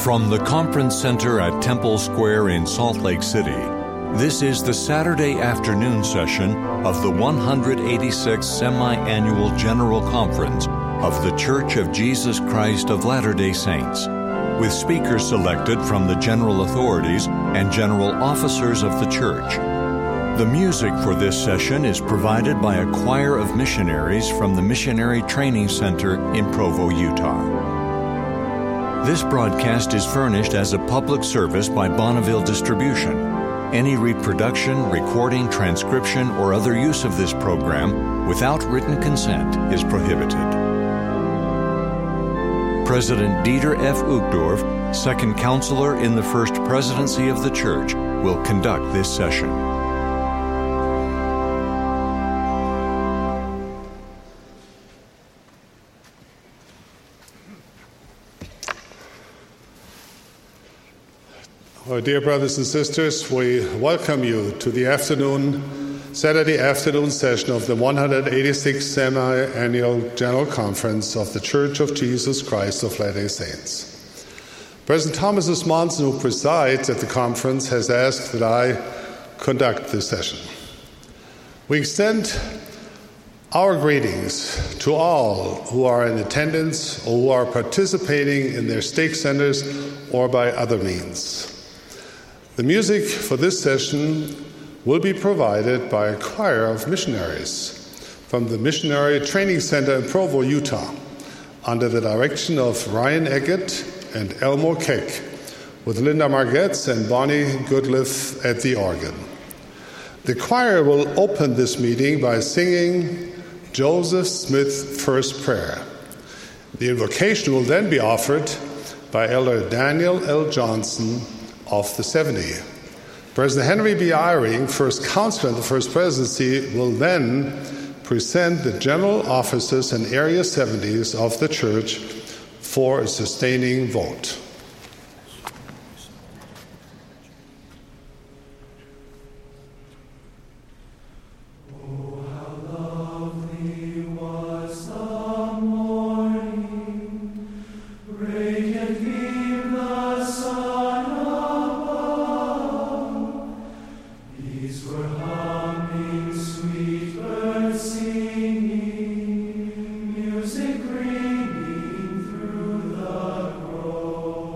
From the Conference Center at Temple Square in Salt Lake City, this is the Saturday afternoon session of the 186th Semi-Annual General Conference of The Church of Jesus Christ of Latter-day Saints, with speakers selected from the general authorities and general officers of the Church. The music for this session is provided by a choir of missionaries from the Missionary Training Center in Provo, Utah. This broadcast is furnished as a public service by Bonneville Distribution. Any reproduction, recording, transcription, or other use of this program without written consent is prohibited. President Dieter F. Uchtdorf, Second Counselor in the First Presidency of the Church, will conduct this session. Well, dear brothers and sisters, we welcome you to the Saturday afternoon session of the 186th Semi-Annual General Conference of the Church of Jesus Christ of Latter-day Saints. President Thomas Osmondson, who presides at the conference, has asked that I conduct this session. We extend our greetings to all who are in attendance or who are participating in their stake centers or by other means. The music for this session will be provided by a choir of missionaries from the Missionary Training Center in Provo, Utah, under the direction of Ryan Eggett and Elmo Keck, with Linda Margetts and Bonnie Goodliff at the organ. The choir will open this meeting by singing Joseph Smith's First Prayer. The invocation will then be offered by Elder Daniel L. Johnson of the 70. President Henry B. Eyring, First Counselor in the First Presidency, will then present the general officers and Area 70s of the Church for a sustaining vote. Music ringing through the grove.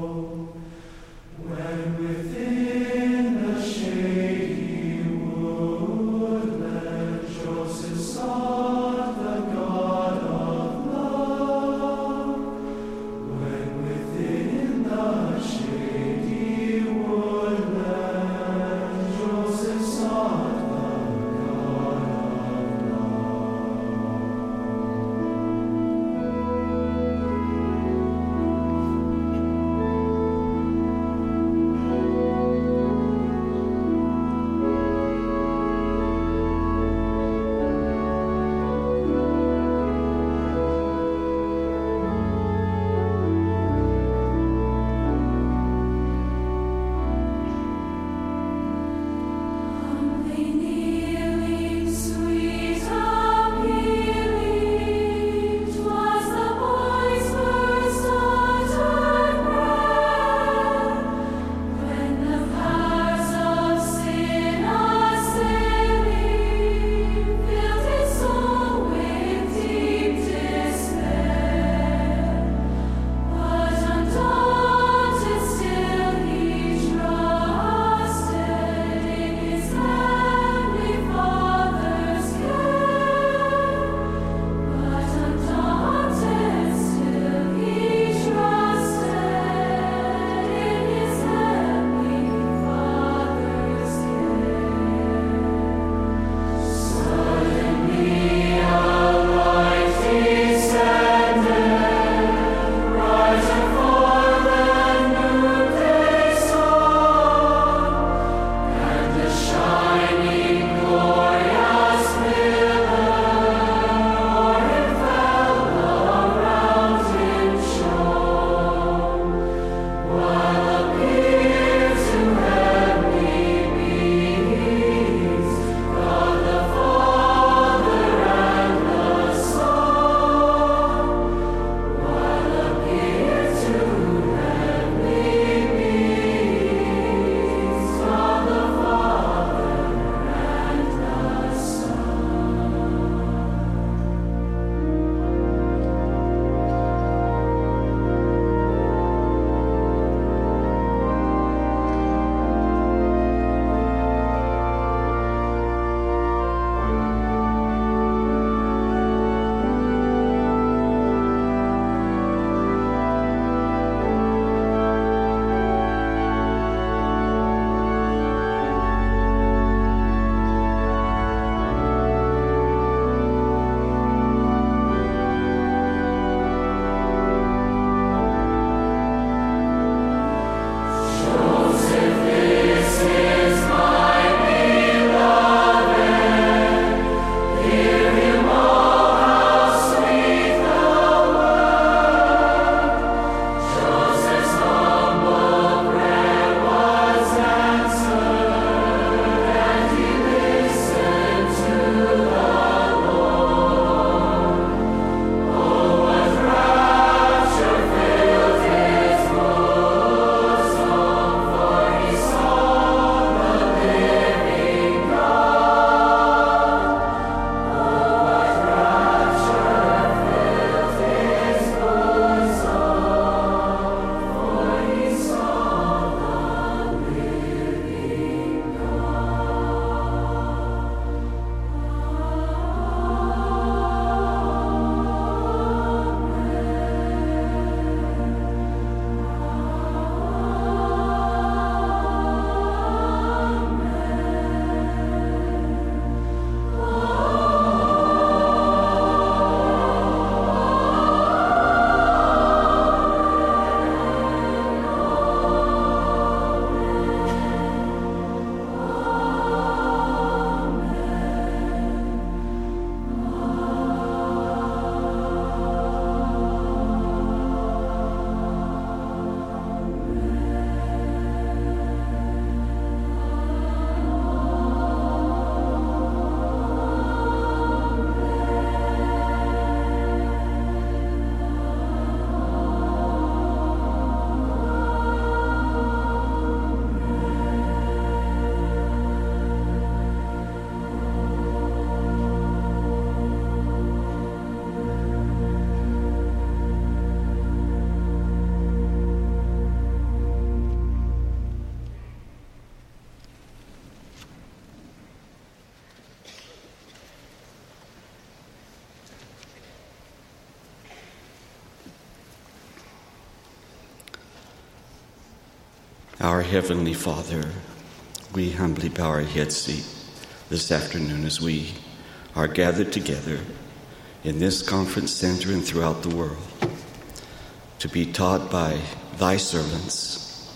Our Heavenly Father, we humbly bow our heads this afternoon as we are gathered together in this conference center and throughout the world to be taught by thy servants.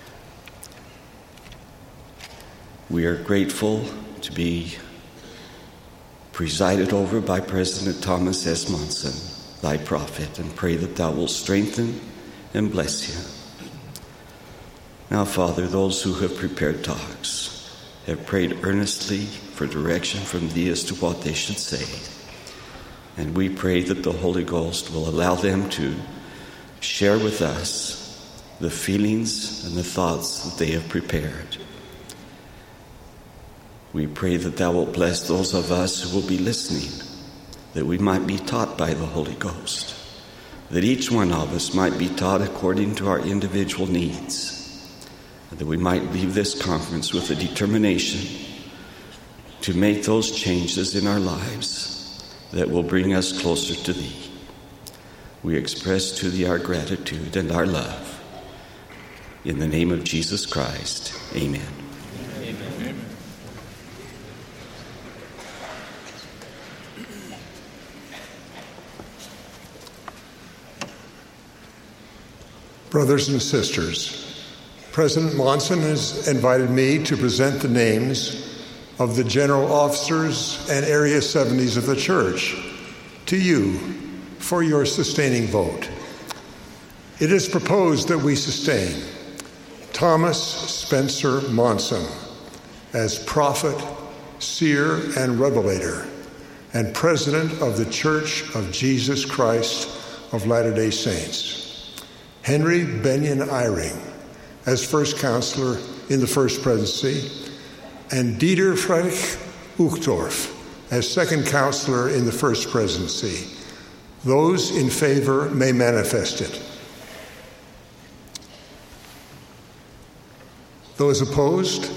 We are grateful to be presided over by President Thomas S. Monson, thy prophet, and pray that thou wilt strengthen and bless him. Now, Father, those who have prepared talks have prayed earnestly for direction from thee as to what they should say. And we pray that the Holy Ghost will allow them to share with us the feelings and the thoughts that they have prepared. We pray that thou wilt bless those of us who will be listening, that we might be taught by the Holy Ghost, that each one of us might be taught according to our individual needs, and that we might leave this conference with a determination to make those changes in our lives that will bring us closer to thee. We express to thee our gratitude and our love. In the name of Jesus Christ, amen. Amen. Brothers and sisters, President Monson has invited me to present the names of the general officers and Area 70s of the church to you for your sustaining vote. It is proposed that we sustain Thomas Spencer Monson as prophet, seer, and revelator, and president of the Church of Jesus Christ of Latter-day Saints. Henry Benyon Eyring as first counselor in the First Presidency, and Dieter Friedrich Uchtdorf as second counselor in the First Presidency. Those in favor may manifest it. Those opposed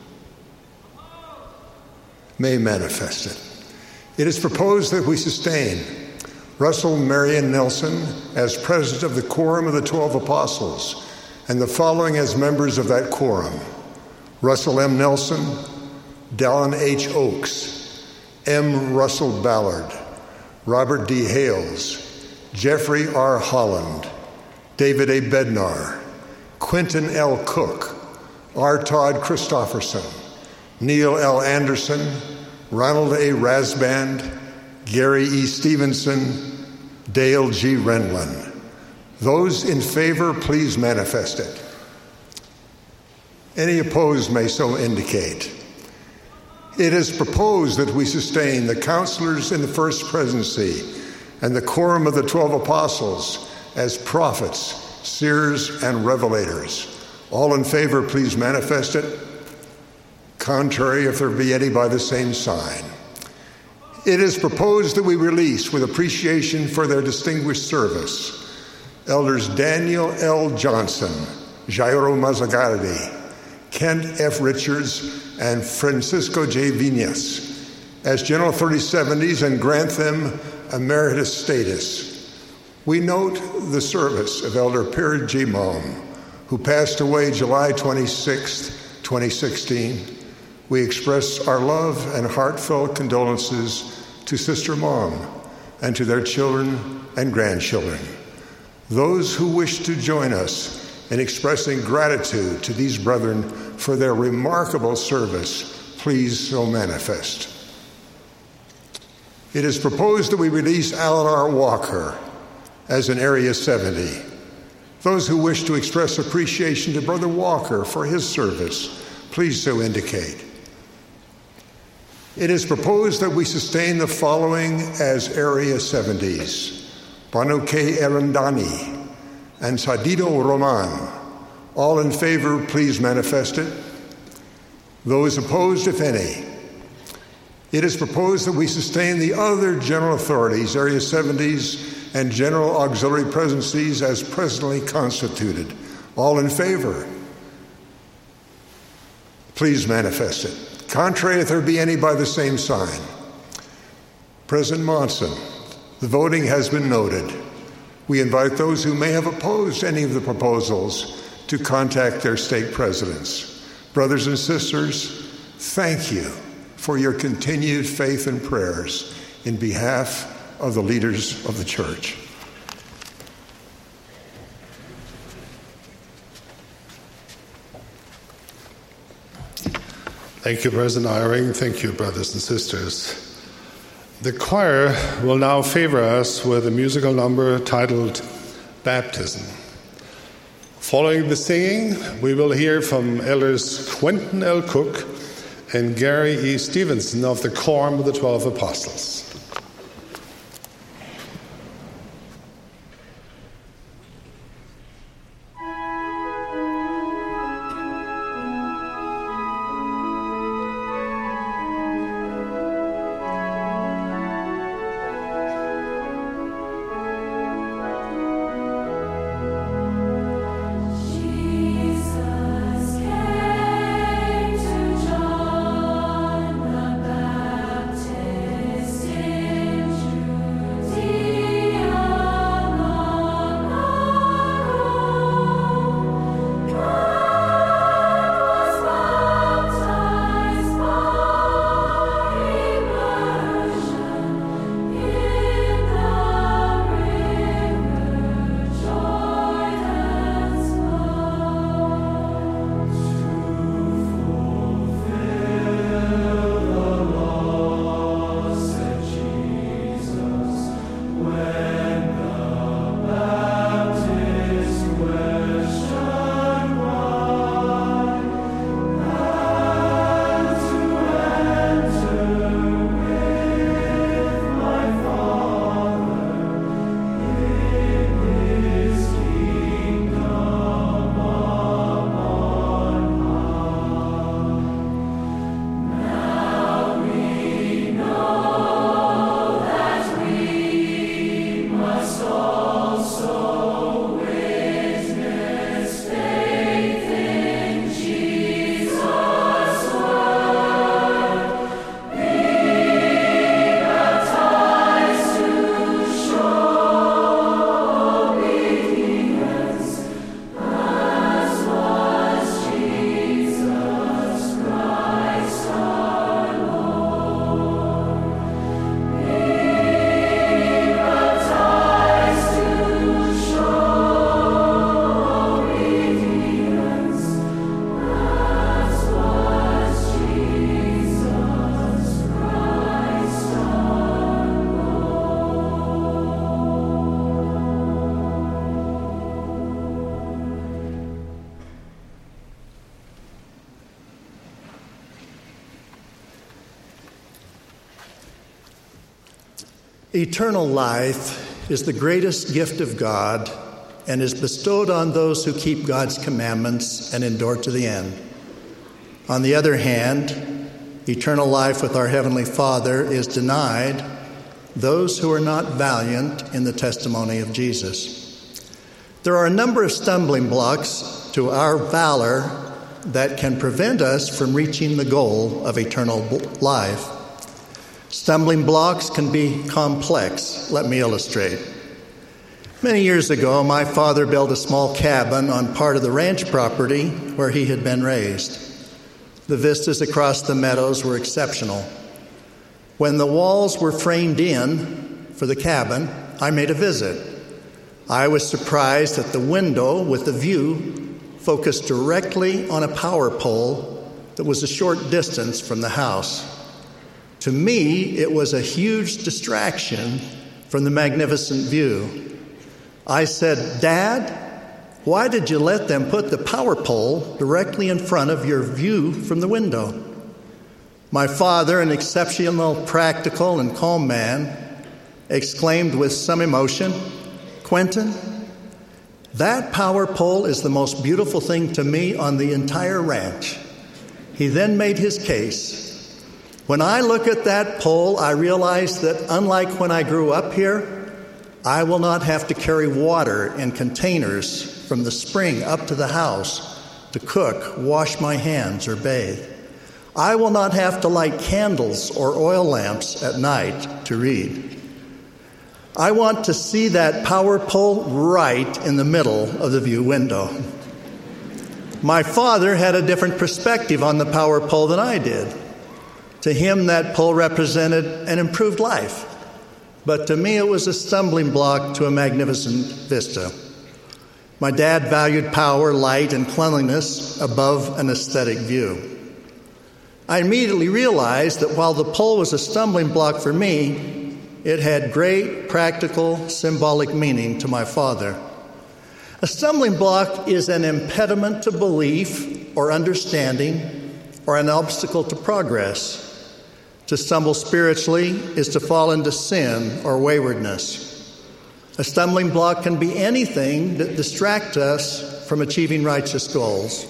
may manifest it. It is proposed that we sustain Russell Marion Nelson as president of the Quorum of the 12 Apostles, and the following as members of that quorum: Russell M. Nelson, Dallin H. Oaks, M. Russell Ballard, Robert D. Hales, Jeffrey R. Holland, David A. Bednar, Quentin L. Cook, R. Todd Christofferson, Neil L. Anderson, Ronald A. Rasband, Gary E. Stevenson, Dale G. Renlund. Those in favor, please manifest it. Any opposed may so indicate. It is proposed that we sustain the counselors in the First Presidency and the Quorum of the 12 Apostles as prophets, seers, and revelators. All in favor, please manifest it. Contrary, if there be any, by the same sign. It is proposed that we release, with appreciation for their distinguished service, Elders Daniel L. Johnson, Jairo Mazzagardi, Kent F. Richards, and Francisco J. Vinas as General 3070s and grant them emeritus status. We note the service of Elder Pierre G. Malm, who passed away July 26, 2016. We express our love and heartfelt condolences to Sister Malm and to their children and grandchildren. Those who wish to join us in expressing gratitude to these brethren for their remarkable service, please so manifest. It is proposed that we release Alan R. Walker as an Area 70. Those who wish to express appreciation to Brother Walker for his service, please so indicate. It is proposed that we sustain the following as Area 70s: Banu K. Arandani and Sadido Roman. All in favor, please manifest it. Those opposed, if any. It is proposed that we sustain the other general authorities, Area 70s, and general auxiliary presidencies as presently constituted. All in favor, please manifest it. Contrary, if there be any, by the same sign. President Monson, the voting has been noted. We invite those who may have opposed any of the proposals to contact their stake presidents. Brothers and sisters, thank you for your continued faith and prayers in behalf of the leaders of the church. Thank you, President Eyring. Thank you, brothers and sisters. The choir will now favor us with a musical number titled Baptism. Following the singing, we will hear from Elders Quentin L. Cook and Gary E. Stevenson of the Quorum of the 12 Apostles. Eternal life is the greatest gift of God and is bestowed on those who keep God's commandments and endure to the end. On the other hand, eternal life with our Heavenly Father is denied those who are not valiant in the testimony of Jesus. There are a number of stumbling blocks to our valor that can prevent us from reaching the goal of eternal life. Stumbling blocks can be complex. Let me illustrate. Many years ago, my father built a small cabin on part of the ranch property where he had been raised. The vistas across the meadows were exceptional. When the walls were framed in for the cabin, I made a visit. I was surprised that the window with the view focused directly on a power pole that was a short distance from the house. To me, it was a huge distraction from the magnificent view. I said, "Dad, why did you let them put the power pole directly in front of your view from the window?" My father, an exceptional, practical, and calm man, exclaimed with some emotion, "Quentin, that power pole is the most beautiful thing to me on the entire ranch." He then made his case. When I look at that pole, I realize that unlike when I grew up here, I will not have to carry water in containers from the spring up to the house to cook, wash my hands, or bathe. I will not have to light candles or oil lamps at night to read. I want to see that power pole right in the middle of the view window. My father had a different perspective on the power pole than I did. To him, that pole represented an improved life. But to me, it was a stumbling block to a magnificent vista. My dad valued power, light, and cleanliness above an aesthetic view. I immediately realized that while the pole was a stumbling block for me, it had great practical, symbolic meaning to my father. A stumbling block is an impediment to belief or understanding or an obstacle to progress. To stumble spiritually is to fall into sin or waywardness. A stumbling block can be anything that distracts us from achieving righteous goals.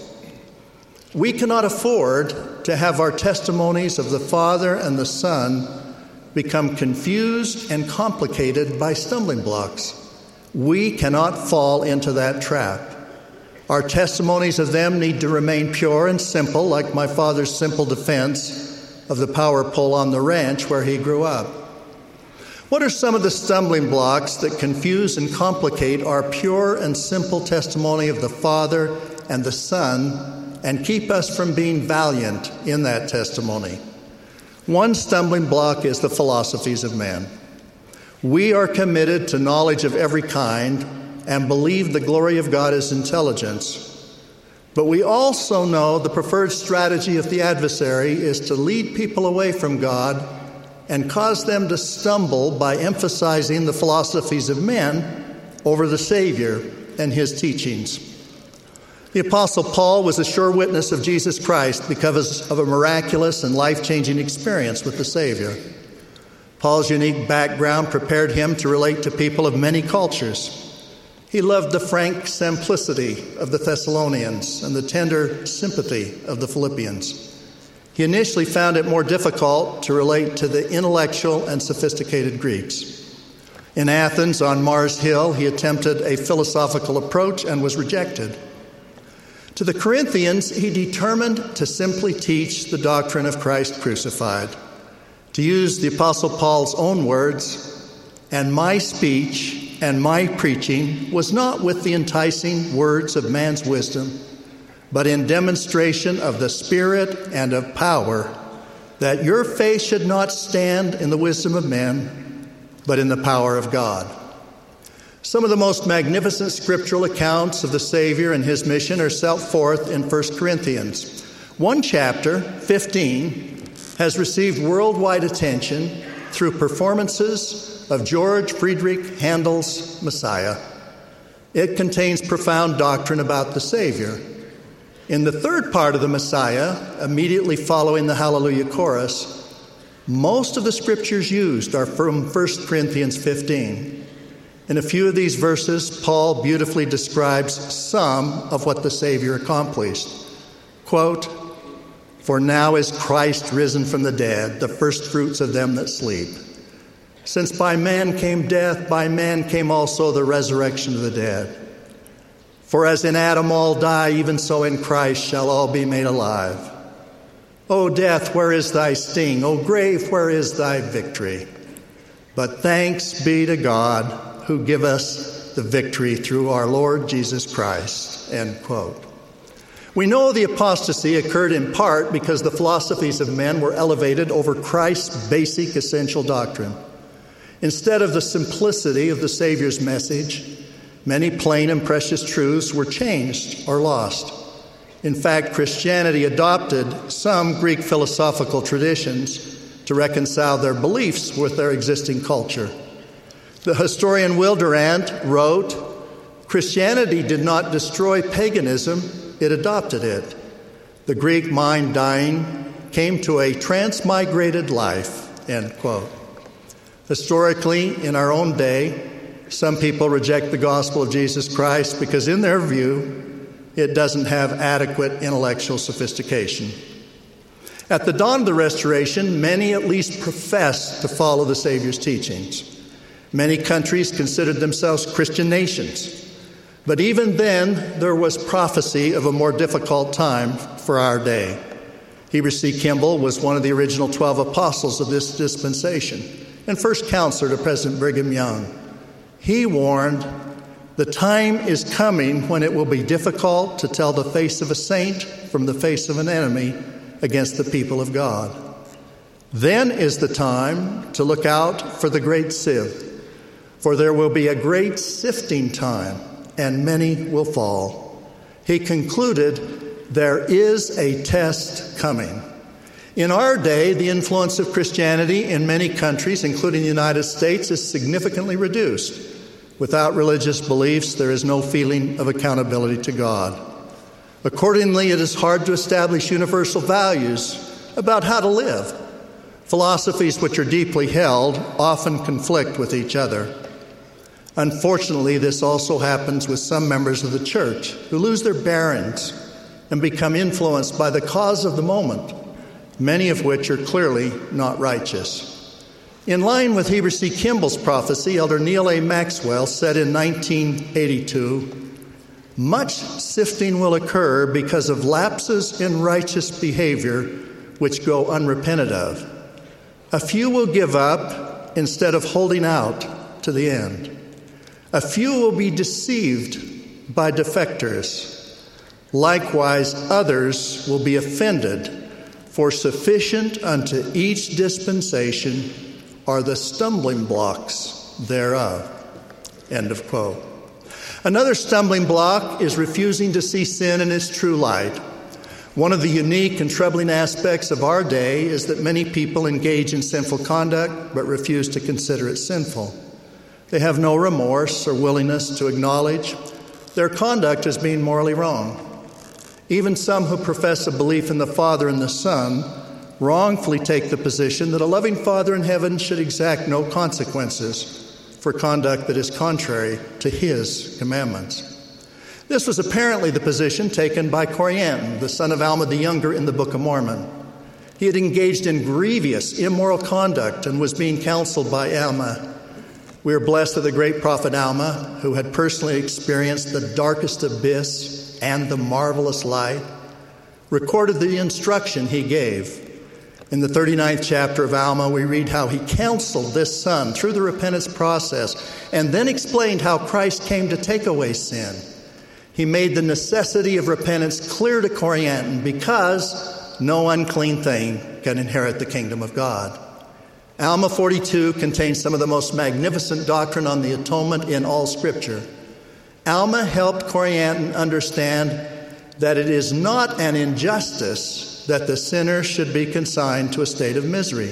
We cannot afford to have our testimonies of the Father and the Son become confused and complicated by stumbling blocks. We cannot fall into that trap. Our testimonies of them need to remain pure and simple, like my father's simple defense of the power pole on the ranch where he grew up. What are some of the stumbling blocks that confuse and complicate our pure and simple testimony of the Father and the Son and keep us from being valiant in that testimony? One stumbling block is the philosophies of men. We are committed to knowledge of every kind and believe the glory of God is intelligence. But we also know the preferred strategy of the adversary is to lead people away from God and cause them to stumble by emphasizing the philosophies of men over the Savior and his teachings. The Apostle Paul was a sure witness of Jesus Christ because of a miraculous and life-changing experience with the Savior. Paul's unique background prepared him to relate to people of many cultures. He loved the frank simplicity of the Thessalonians and the tender sympathy of the Philippians. He initially found it more difficult to relate to the intellectual and sophisticated Greeks. In Athens, on Mars Hill, he attempted a philosophical approach and was rejected. To the Corinthians, he determined to simply teach the doctrine of Christ crucified. To use the Apostle Paul's own words, "And my speech and my preaching was not with the enticing words of man's wisdom, but in demonstration of the Spirit and of power, that your faith should not stand in the wisdom of men, but in the power of God." Some of the most magnificent scriptural accounts of the Savior and his mission are set forth in 1 Corinthians. One chapter, 15, has received worldwide attention through performances of George Friedrich Handel's Messiah. It contains profound doctrine about the Savior. In the third part of the Messiah, immediately following the Hallelujah chorus, most of the scriptures used are from 1 Corinthians 15. In a few of these verses, Paul beautifully describes some of what the Savior accomplished. Quote, "For now is Christ risen from the dead, the first fruits of them that sleep. Since by man came death, by man came also the resurrection of the dead. For as in Adam all die, even so in Christ shall all be made alive. O death, where is thy sting? O grave, where is thy victory? But thanks be to God who give us the victory through our Lord Jesus Christ." End quote. We know the apostasy occurred in part because the philosophies of men were elevated over Christ's basic essential doctrine. Instead of the simplicity of the Savior's message, many plain and precious truths were changed or lost. In fact, Christianity adopted some Greek philosophical traditions to reconcile their beliefs with their existing culture. The historian Will Durant wrote, "Christianity did not destroy paganism, it adopted it. The Greek mind dying came to a transmigrated life." End quote. Historically, in our own day, some people reject the gospel of Jesus Christ because, in their view, it doesn't have adequate intellectual sophistication. At the dawn of the Restoration, many at least professed to follow the Savior's teachings. Many countries considered themselves Christian nations. But even then, there was prophecy of a more difficult time for our day. Heber C. Kimball was one of the original 12 apostles of this dispensation and first counselor to President Brigham Young. He warned, The time is coming when it will be difficult to tell the face of a saint from the face of an enemy against the people of God. Then is the time to look out for the great sieve, for there will be a great sifting time, and many will fall. He concluded, there is a test coming. In our day, the influence of Christianity in many countries, including the United States, is significantly reduced. Without religious beliefs, there is no feeling of accountability to God. Accordingly, it is hard to establish universal values about how to live. Philosophies which are deeply held often conflict with each other. Unfortunately, this also happens with some members of the church who lose their bearings and become influenced by the cause of the moment, many of which are clearly not righteous. In line with Heber C. Kimball's prophecy, Elder Neal A. Maxwell said in 1982, "Much sifting will occur because of lapses in righteous behavior which go unrepented of. A few will give up instead of holding out to the end. A few will be deceived by defectors. Likewise, others will be offended, for sufficient unto each dispensation are the stumbling blocks thereof." End of quote. Another stumbling block is refusing to see sin in its true light. One of the unique and troubling aspects of our day is that many people engage in sinful conduct but refuse to consider it sinful. They have no remorse or willingness to acknowledge their conduct as being morally wrong. Even some who profess a belief in the Father and the Son wrongfully take the position that a loving Father in heaven should exact no consequences for conduct that is contrary to His commandments. This was apparently the position taken by Corianton, the son of Alma the Younger, in the Book of Mormon. He had engaged in grievous, immoral conduct and was being counseled by Alma. We are blessed that the great prophet Alma, who had personally experienced the darkest abyss and the marvelous light, recorded the instruction he gave. In the 39th chapter of Alma, we read how he counseled this son through the repentance process and then explained how Christ came to take away sin. He made the necessity of repentance clear to Corianton because no unclean thing can inherit the kingdom of God. Alma 42 contains some of the most magnificent doctrine on the atonement in all Scripture. Alma helped Corianton understand that it is not an injustice that the sinner should be consigned to a state of misery.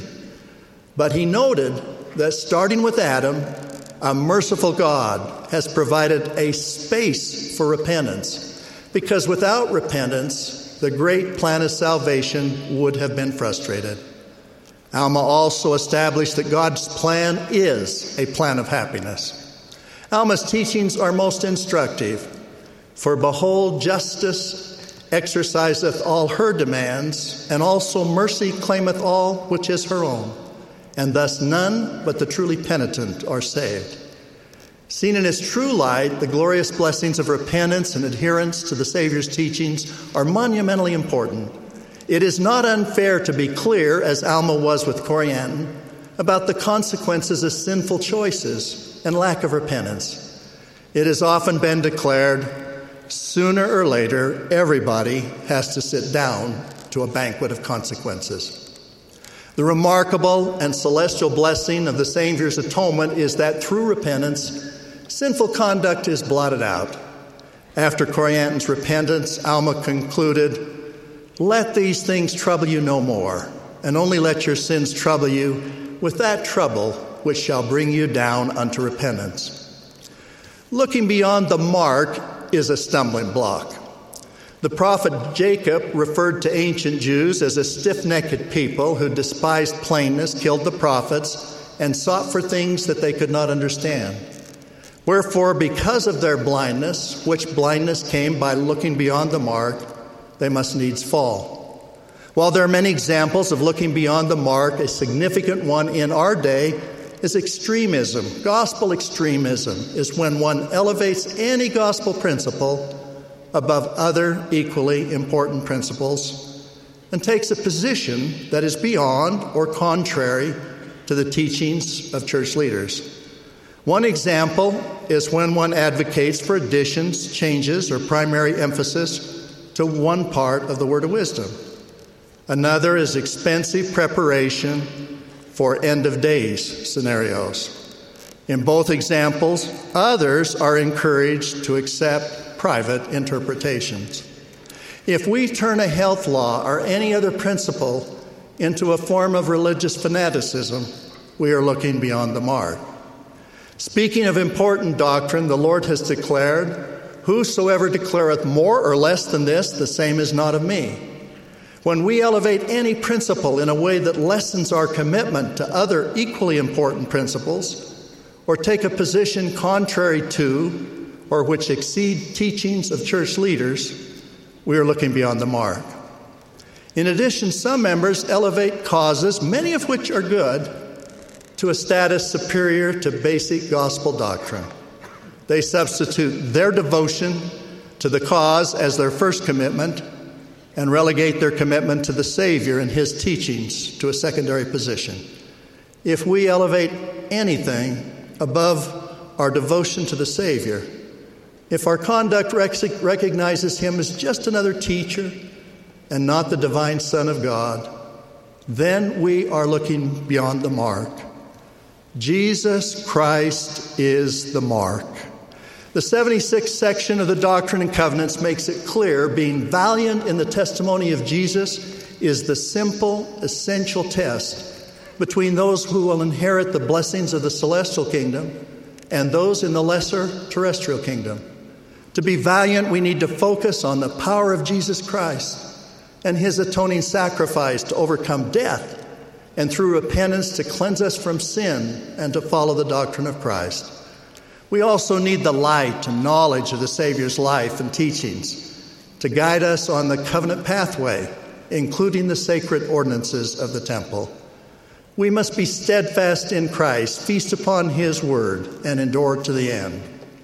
But he noted that starting with Adam, a merciful God has provided a space for repentance, because without repentance, the great plan of salvation would have been frustrated. Alma also established that God's plan is a plan of happiness. Alma's teachings are most instructive. For behold, justice exerciseth all her demands, and also mercy claimeth all which is her own, and thus none but the truly penitent are saved. Seen in its true light, the glorious blessings of repentance and adherence to the Savior's teachings are monumentally important. It is not unfair to be clear, as Alma was with Corianton, about the consequences of sinful choices and lack of repentance. It has often been declared, sooner or later, everybody has to sit down to a banquet of consequences. The remarkable and celestial blessing of the Savior's atonement is that through repentance, sinful conduct is blotted out. After Corianton's repentance, Alma concluded, "Let these things trouble you no more, and only let your sins trouble you with that trouble which shall bring you down unto repentance." Looking beyond the mark is a stumbling block. The prophet Jacob referred to ancient Jews as a stiff-necked people who despised plainness, killed the prophets, and sought for things that they could not understand. Wherefore, because of their blindness, which blindness came by looking beyond the mark, they must needs fall. While there are many examples of looking beyond the mark, a significant one in our day is extremism. Gospel extremism is when one elevates any gospel principle above other equally important principles and takes a position that is beyond or contrary to the teachings of church leaders. One example is when one advocates for additions, changes, or primary emphasis to one part of the word of wisdom. Another is expensive preparation for end-of-days scenarios. In both examples, others are encouraged to accept private interpretations. If we turn a health law or any other principle into a form of religious fanaticism, we are looking beyond the mark. Speaking of important doctrine, the Lord has declared, "Whosoever declareth more or less than this, the same is not of me." When we elevate any principle in a way that lessens our commitment to other equally important principles, or take a position contrary to or which exceed teachings of church leaders, we are looking beyond the mark. In addition, some members elevate causes, many of which are good, to a status superior to basic gospel doctrine. They substitute their devotion to the cause as their first commitment and relegate their commitment to the Savior and His teachings to a secondary position. If we elevate anything above our devotion to the Savior, if our conduct recognizes Him as just another teacher and not the divine Son of God, then we are looking beyond the mark. Jesus Christ is the mark. The 76th section of the Doctrine and Covenants makes it clear being valiant in the testimony of Jesus is the simple, essential test between those who will inherit the blessings of the celestial kingdom and those in the lesser terrestrial kingdom. To be valiant, we need to focus on the power of Jesus Christ and His atoning sacrifice to overcome death, and through repentance to cleanse us from sin and to follow the doctrine of Christ. We also need the light and knowledge of the Savior's life and teachings to guide us on the covenant pathway, including the sacred ordinances of the temple. We must be steadfast in Christ, feast upon His word, and endure to the end.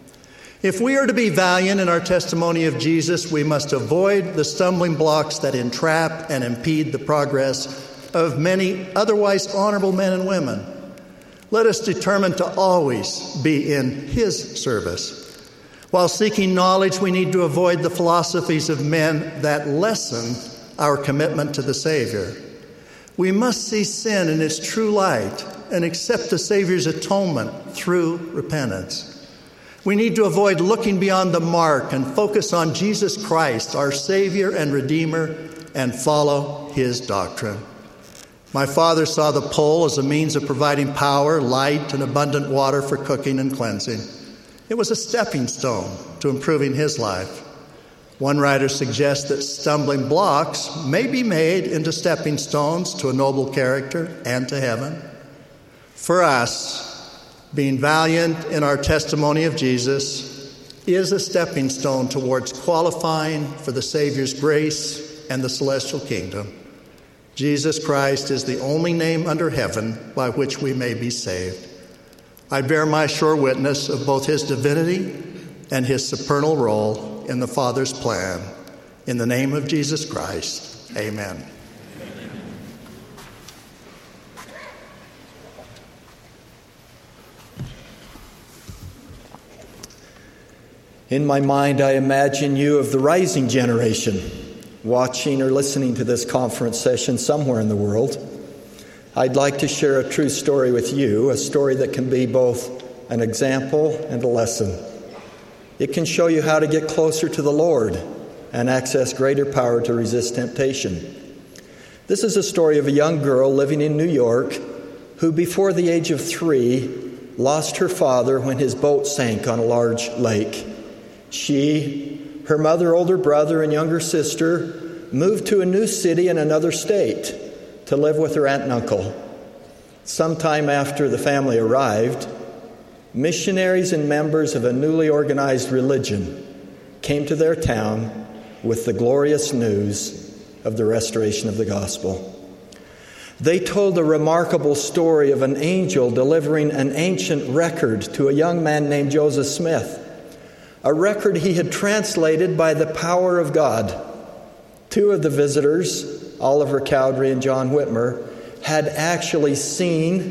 If we are to be valiant in our testimony of Jesus, we must avoid the stumbling blocks that entrap and impede the progress of many otherwise honorable men and women. Let us determine to always be in His service. While seeking knowledge, we need to avoid the philosophies of men that lessen our commitment to the Savior. We must see sin in its true light and accept the Savior's atonement through repentance. We need to avoid looking beyond the mark and focus on Jesus Christ, our Savior and Redeemer, and follow His doctrine. My father saw the pole as a means of providing power, light, and abundant water for cooking and cleansing. It was a stepping stone to improving his life. One writer suggests that stumbling blocks may be made into stepping stones to a noble character and to heaven. For us, being valiant in our testimony of Jesus is a stepping stone towards qualifying for the Savior's grace and the celestial kingdom. Jesus Christ is the only name under heaven by which we may be saved. I bear my sure witness of both His divinity and His supernal role in the Father's plan. In the name of Jesus Christ, amen. In my mind, I imagine you of the rising generation, watching or listening to this conference session somewhere in the world. I'd like to share a true story with you, a story that can be both an example and a lesson. It can show you how to get closer to the Lord and access greater power to resist temptation. This is a story of a young girl living in New York who, before the age of 3, lost her father when his boat sank on a large lake. She, her mother, older brother, and younger sister moved to a new city in another state to live with her aunt and uncle. Sometime after the family arrived, missionaries and members of a newly organized religion came to their town with the glorious news of the restoration of the gospel. They told a remarkable story of an angel delivering an ancient record to a young man named Joseph Smith, a record he had translated by the power of God. 2 of the visitors, Oliver Cowdery and John Whitmer, had actually seen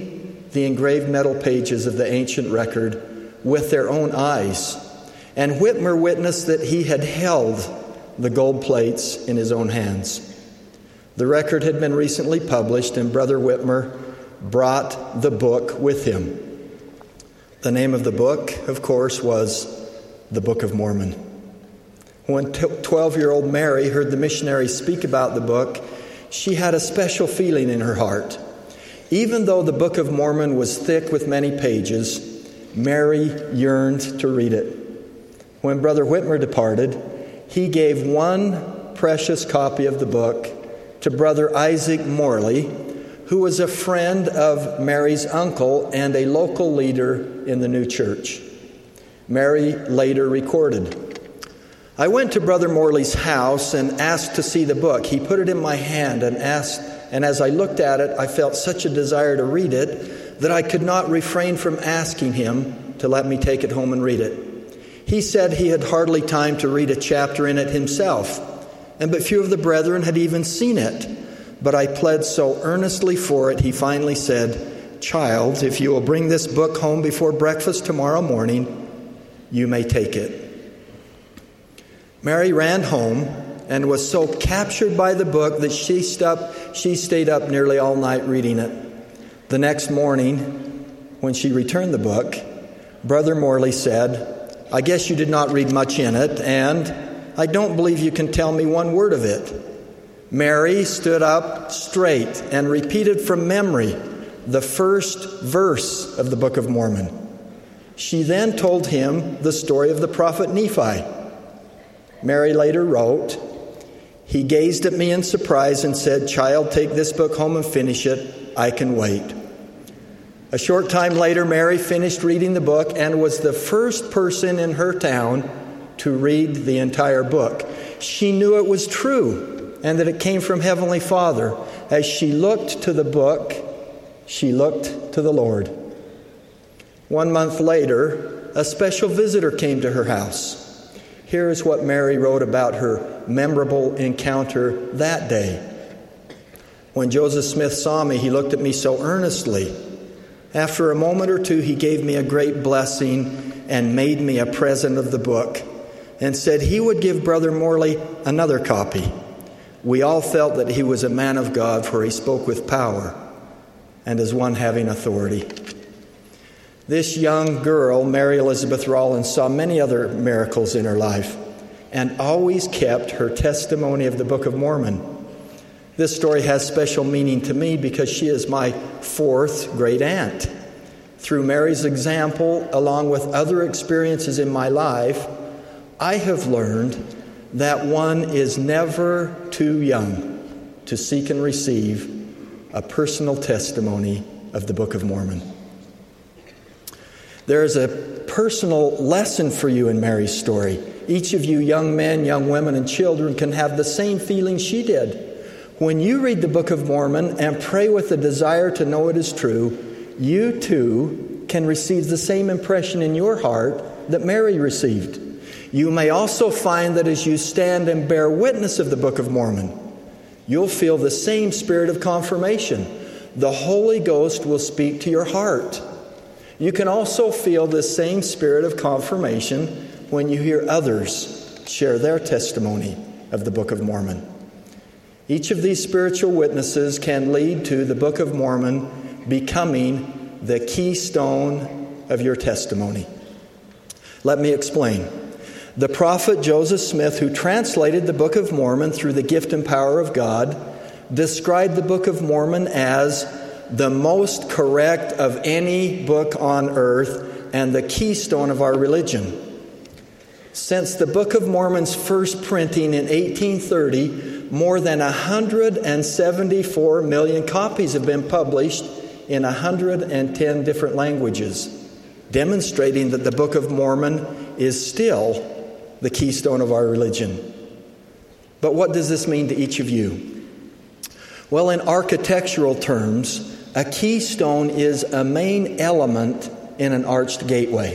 the engraved metal pages of the ancient record with their own eyes, and Whitmer witnessed that he had held the gold plates in his own hands. The record had been recently published, and Brother Whitmer brought the book with him. The name of the book, of course, was the Book of Mormon. When 12-year-old Mary heard the missionary speak about the book, she had a special feeling in her heart. Even though the Book of Mormon was thick with many pages, Mary yearned to read it. When Brother Whitmer departed, he gave one precious copy of the book to Brother Isaac Morley, who was a friend of Mary's uncle and a local leader in the new church. Mary later recorded, "I went to Brother Morley's house and asked to see the book. He put it in my hand and as I looked at it, I felt such a desire to read it that I could not refrain from asking him to let me take it home and read it. He said he had hardly time to read a chapter in it himself, and but few of the brethren had even seen it. But I pled so earnestly for it, he finally said, 'Child, if you will bring this book home before breakfast tomorrow morning, you may take it.' Mary ran home and was so captured by the book that she stayed up nearly all night reading it. The next morning, when she returned the book, Brother Morley said, 'I guess you did not read much in it, and I don't believe you can tell me one word of it.' Mary stood up straight and repeated from memory the first verse of the Book of Mormon. She then told him the story of the prophet Nephi. Mary later wrote, 'He gazed at me in surprise and said, "Child, take this book home and finish it. I can wait." A short time later, Mary finished reading the book and was the first person in her town to read the entire book. She knew it was true and that it came from Heavenly Father. As she looked to the book, she looked to the Lord. 1 month later, a special visitor came to her house. Here is what Mary wrote about her memorable encounter that day. "When Joseph Smith saw me, he looked at me so earnestly. After a moment or two, he gave me a great blessing and made me a present of the book and said he would give Brother Morley another copy. We all felt that he was a man of God, for he spoke with power and as one having authority." This young girl, Mary Elizabeth Rollins, saw many other miracles in her life and always kept her testimony of the Book of Mormon. This story has special meaning to me because she is my fourth great aunt. Through Mary's example, along with other experiences in my life, I have learned that one is never too young to seek and receive a personal testimony of the Book of Mormon. There is a personal lesson for you in Mary's story. Each of you young men, young women, and children can have the same feeling she did. When you read the Book of Mormon and pray with a desire to know it is true, you too can receive the same impression in your heart that Mary received. You may also find that as you stand and bear witness of the Book of Mormon, you'll feel the same spirit of confirmation. The Holy Ghost will speak to your heart. You can also feel the same spirit of confirmation when you hear others share their testimony of the Book of Mormon. Each of these spiritual witnesses can lead to the Book of Mormon becoming the keystone of your testimony. Let me explain. The prophet Joseph Smith, who translated the Book of Mormon through the gift and power of God, described the Book of Mormon as the most correct of any book on earth and the keystone of our religion. Since the Book of Mormon's first printing in 1830, more than 174 million copies have been published in 110 different languages, demonstrating that the Book of Mormon is still the keystone of our religion. But what does this mean to each of you? Well, in architectural terms, a keystone is a main element in an arched gateway.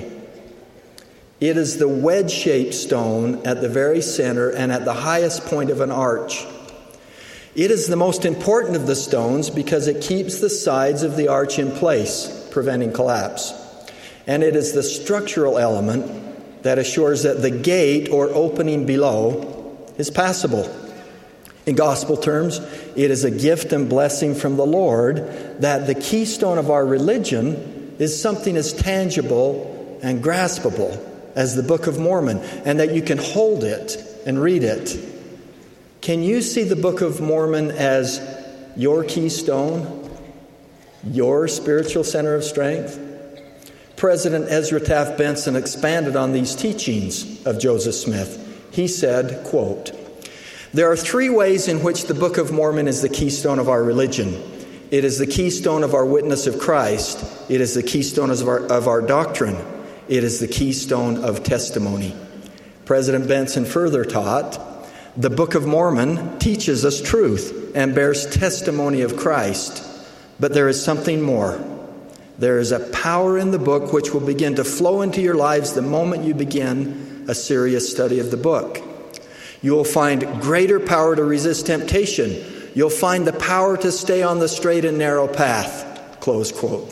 It is the wedge-shaped stone at the very center and at the highest point of an arch. It is the most important of the stones because it keeps the sides of the arch in place, preventing collapse. And it is the structural element that assures that the gate or opening below is passable. In gospel terms, it is a gift and blessing from the Lord that the keystone of our religion is something as tangible and graspable as the Book of Mormon, and that you can hold it and read it. Can you see the Book of Mormon as your keystone, your spiritual center of strength? President Ezra Taft Benson expanded on these teachings of Joseph Smith. He said, quote, "There are three ways in which the Book of Mormon is the keystone of our religion. It is the keystone of our witness of Christ. It is the keystone of our doctrine. It is the keystone of testimony." President Benson further taught, "The Book of Mormon teaches us truth and bears testimony of Christ. But there is something more. There is a power in the book which will begin to flow into your lives the moment you begin a serious study of the book. You will find greater power to resist temptation. You'll find the power to stay on the straight and narrow path." Close quote.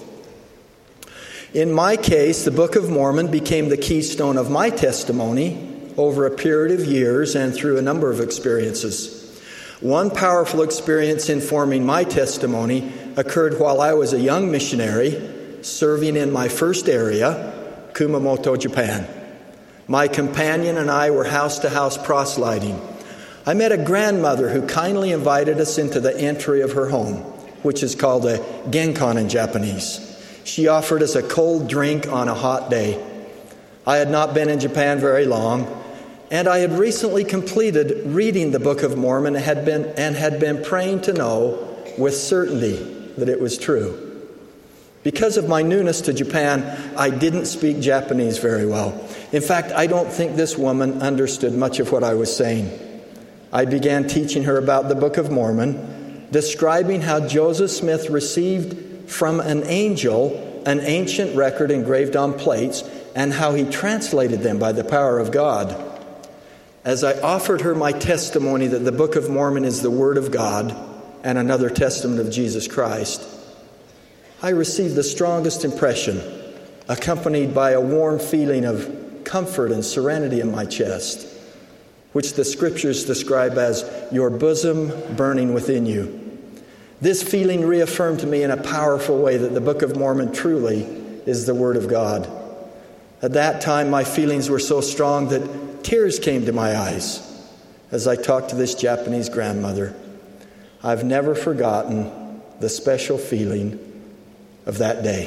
In my case, the Book of Mormon became the keystone of my testimony over a period of years and through a number of experiences. One powerful experience informing my testimony occurred while I was a young missionary serving in my first area, Kumamoto, Japan. My companion and I were house-to-house proselyting. I met a grandmother who kindly invited us into the entry of her home, which is called a genkan in Japanese. She offered us a cold drink on a hot day. I had not been in Japan very long, and I had recently completed reading the Book of Mormon and had been praying to know with certainty that it was true. Because of my newness to Japan, I didn't speak Japanese very well. In fact, I don't think this woman understood much of what I was saying. I began teaching her about the Book of Mormon, describing how Joseph Smith received from an angel an ancient record engraved on plates and how he translated them by the power of God. As I offered her my testimony that the Book of Mormon is the Word of God and another testament of Jesus Christ, I received the strongest impression, accompanied by a warm feeling of comfort and serenity in my chest, which the Scriptures describe as your bosom burning within you. This feeling reaffirmed to me in a powerful way that the Book of Mormon truly is the Word of God. At that time, my feelings were so strong that tears came to my eyes as I talked to this Japanese grandmother. I've never forgotten the special feeling of that day.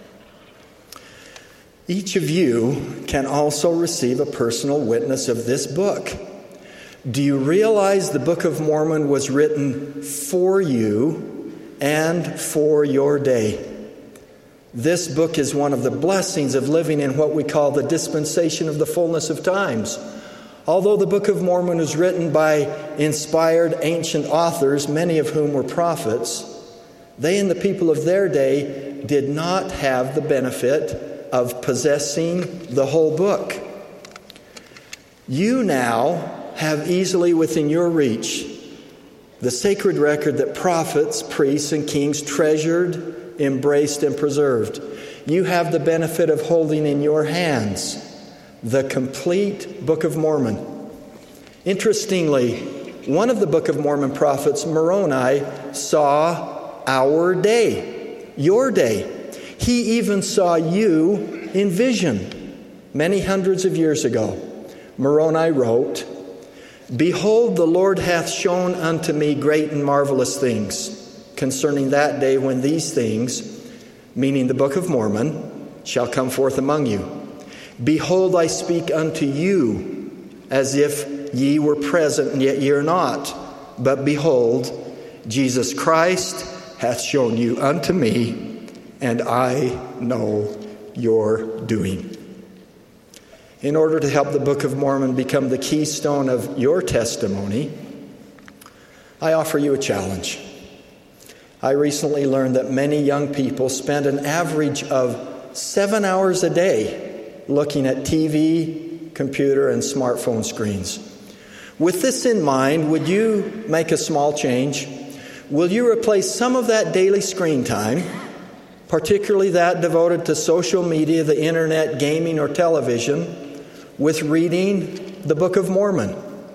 Each of you can also receive a personal witness of this book. Do you realize the Book of Mormon was written for you and for your day? This book is one of the blessings of living in what we call the dispensation of the fullness of times. Although the Book of Mormon was written by inspired ancient authors, many of whom were prophets, they and the people of their day did not have the benefit of possessing the whole book. You now have easily within your reach the sacred record that prophets, priests, and kings treasured, embraced, and preserved. You have the benefit of holding in your hands the complete Book of Mormon. Interestingly, one of the Book of Mormon prophets, Moroni, saw our day, your day. He even saw you in vision many hundreds of years ago. Moroni wrote, "Behold, the Lord hath shown unto me great and marvelous things concerning that day when these things," meaning the Book of Mormon, "shall come forth among you. Behold, I speak unto you as if ye were present, and yet ye are not. But behold, Jesus Christ hath shown you unto me, and I know your doing." In order to help the Book of Mormon become the keystone of your testimony, I offer you a challenge. I recently learned that many young people spend an average of 7 hours a day looking at TV, computer, and smartphone screens. With this in mind, would you make a small change? Will you replace some of that daily screen time particularly that devoted to social media, the internet, gaming, or television, with reading the Book of Mormon.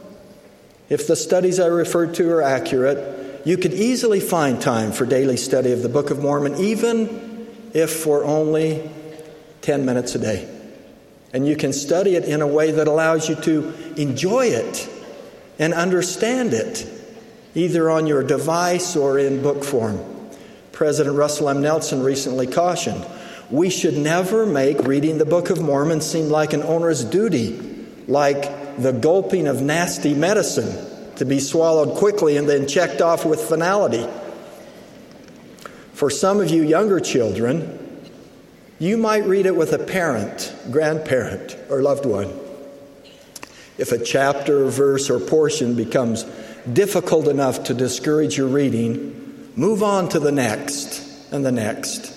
If the studies I referred to are accurate, you could easily find time for daily study of the Book of Mormon, even if for only 10 minutes a day. And you can study it in a way that allows you to enjoy it and understand it, either on your device or in book form. President Russell M. Nelson recently cautioned, we should never make reading the Book of Mormon seem like an onerous duty, like the gulping of nasty medicine to be swallowed quickly and then checked off with finality. For some of you younger children, you might read it with a parent, grandparent, or loved one. If a chapter, verse, or portion becomes difficult enough to discourage your reading, move on to the next and the next.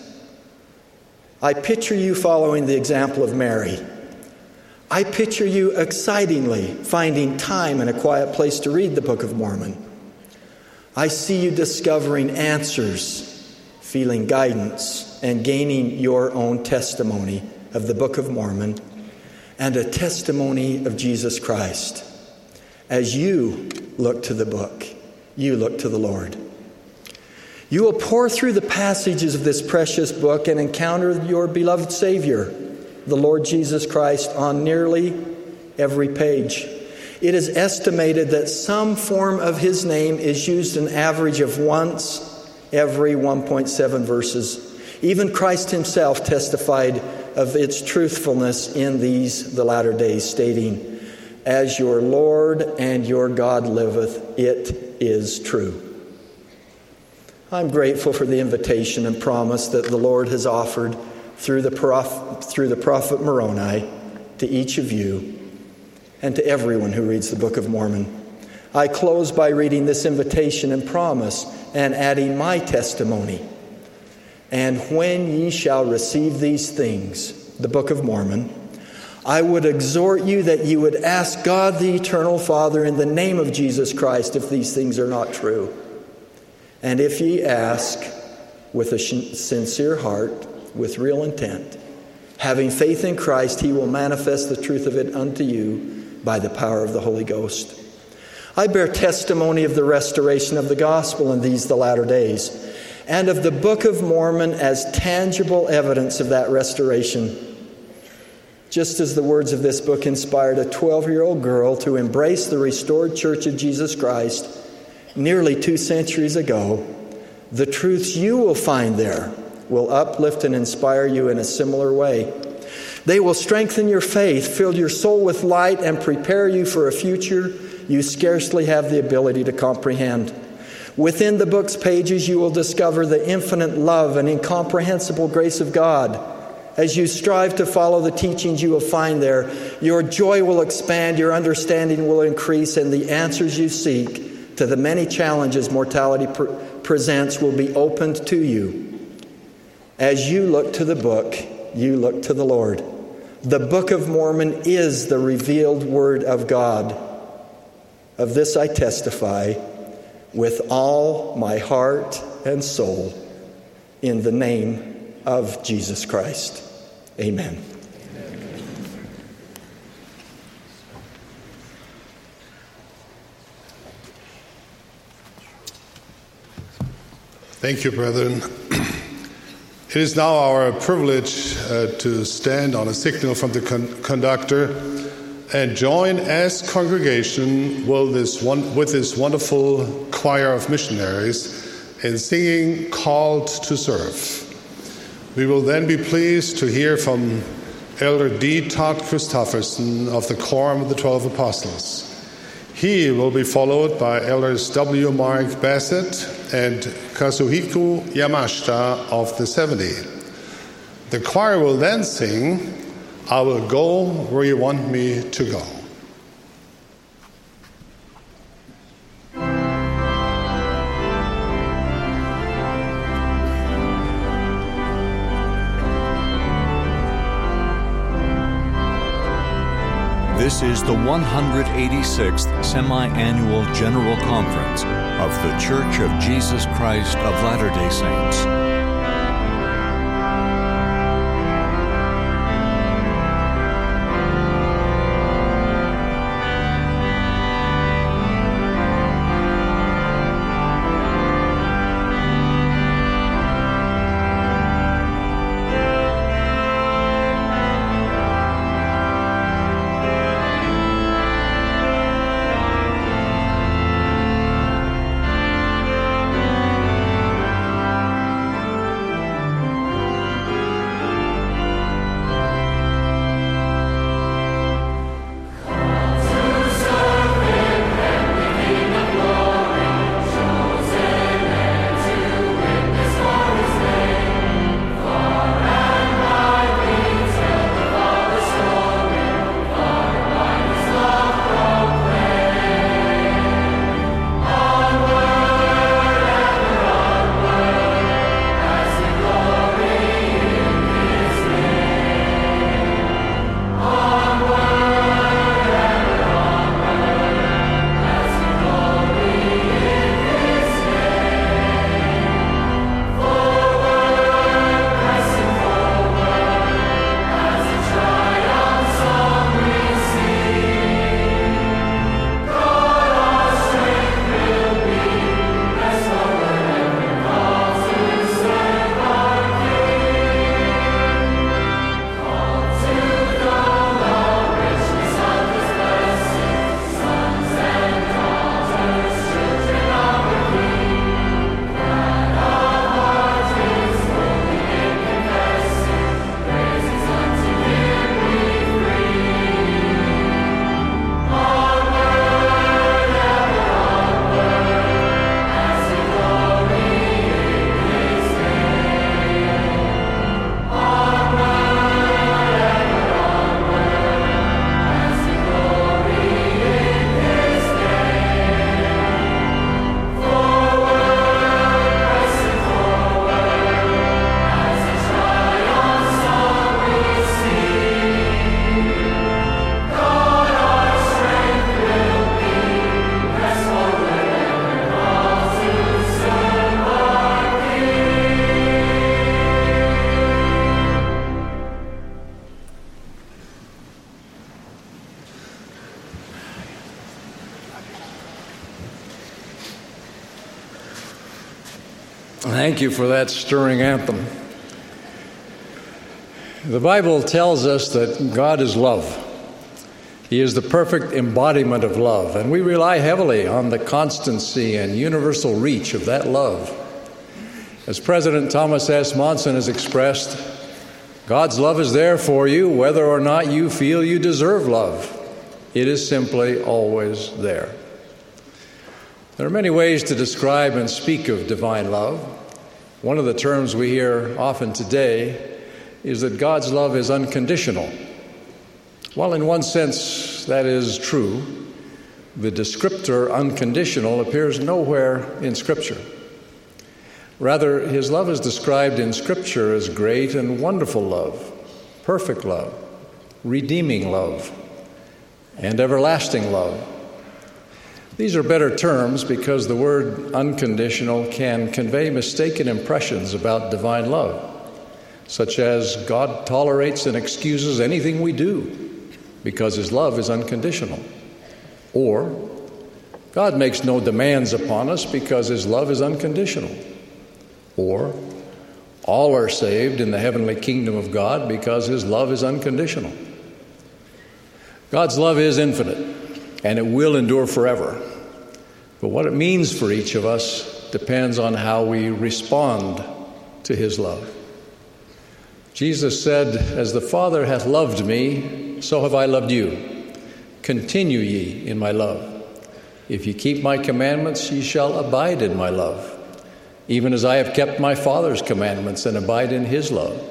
I picture you following the example of Mary. I picture you excitingly finding time and a quiet place to read the Book of Mormon. I see you discovering answers, feeling guidance, and gaining your own testimony of the Book of Mormon and a testimony of Jesus Christ. As you look to the book, you look to the Lord. You will pour through the passages of this precious book and encounter your beloved Savior, the Lord Jesus Christ, on nearly every page. It is estimated that some form of his name is used an average of once every 1.7 verses. Even Christ himself testified of its truthfulness in these, the latter days, stating, "As your Lord and your God liveth, it is true." I'm grateful for the invitation and promise that the Lord has offered through the prophet Moroni to each of you and to everyone who reads the Book of Mormon. I close by reading this invitation and promise and adding my testimony. "And when ye shall receive these things," the Book of Mormon, "I would exhort you that you would ask God the Eternal Father in the name of Jesus Christ if these things are not true. And if ye ask with a sincere heart, with real intent, having faith in Christ, he will manifest the truth of it unto you by the power of the Holy Ghost." I bear testimony of the restoration of the gospel in these, the latter days, and of the Book of Mormon as tangible evidence of that restoration. Just as the words of this book inspired a 12-year-old girl to embrace the restored Church of Jesus Christ nearly 2 centuries ago, the truths you will find there will uplift and inspire you in a similar way. They will strengthen your faith, fill your soul with light, and prepare you for a future you scarcely have the ability to comprehend. Within the book's pages, you will discover the infinite love and incomprehensible grace of God. As you strive to follow the teachings you will find there, your joy will expand, your understanding will increase, and the answers you seek to the many challenges mortality presents will be opened to you. As you look to the book, you look to the Lord. The Book of Mormon is the revealed Word of God. Of this I testify with all my heart and soul in the name of Jesus Christ. Amen. Thank you, brethren. It is now our privilege to stand on a signal from the conductor and join as congregation with this wonderful choir of missionaries in singing "Called to Serve." We will then be pleased to hear from Elder D. Todd Christofferson of the Quorum of the 12 Apostles. He will be followed by Elders W. Mark Bassett and Kazuhiko Yamashita of the 70. The choir will then sing, "I Will Go Where You Want Me to Go." This is the 186th Semi-Annual General Conference of The Church of Jesus Christ of Latter-day Saints. Thank you for that stirring anthem. The Bible tells us that God is love. He is the perfect embodiment of love, and we rely heavily on the constancy and universal reach of that love. As President Thomas S. Monson has expressed, God's love is there for you whether or not you feel you deserve love. It is simply always there. There are many ways to describe and speak of divine love. One of the terms we hear often today is that God's love is unconditional. While in one sense that is true, the descriptor unconditional appears nowhere in Scripture. Rather, his love is described in Scripture as great and wonderful love, perfect love, redeeming love, and everlasting love. These are better terms because the word unconditional can convey mistaken impressions about divine love, such as God tolerates and excuses anything we do because his love is unconditional, or God makes no demands upon us because his love is unconditional, or all are saved in the heavenly kingdom of God because his love is unconditional. God's love is infinite, and it will endure forever. But what it means for each of us depends on how we respond to his love. Jesus said, "As the Father hath loved me, so have I loved you. Continue ye in my love. If ye keep my commandments, ye shall abide in my love, even as I have kept my Father's commandments and abide in his love."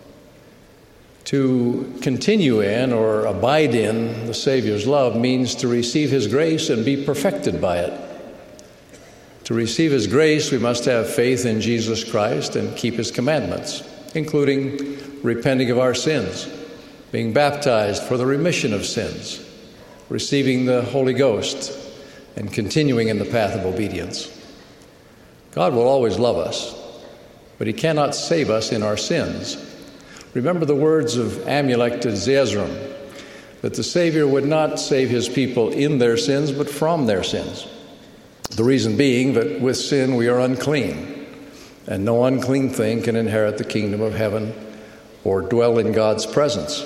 To continue in or abide in the Savior's love means to receive his grace and be perfected by it. To receive his grace, we must have faith in Jesus Christ and keep his commandments, including repenting of our sins, being baptized for the remission of sins, receiving the Holy Ghost, and continuing in the path of obedience. God will always love us, but he cannot save us in our sins. Remember the words of Amulek to Zeezrom, that the Savior would not save his people in their sins, but from their sins. The reason being that with sin we are unclean, and no unclean thing can inherit the kingdom of heaven or dwell in God's presence.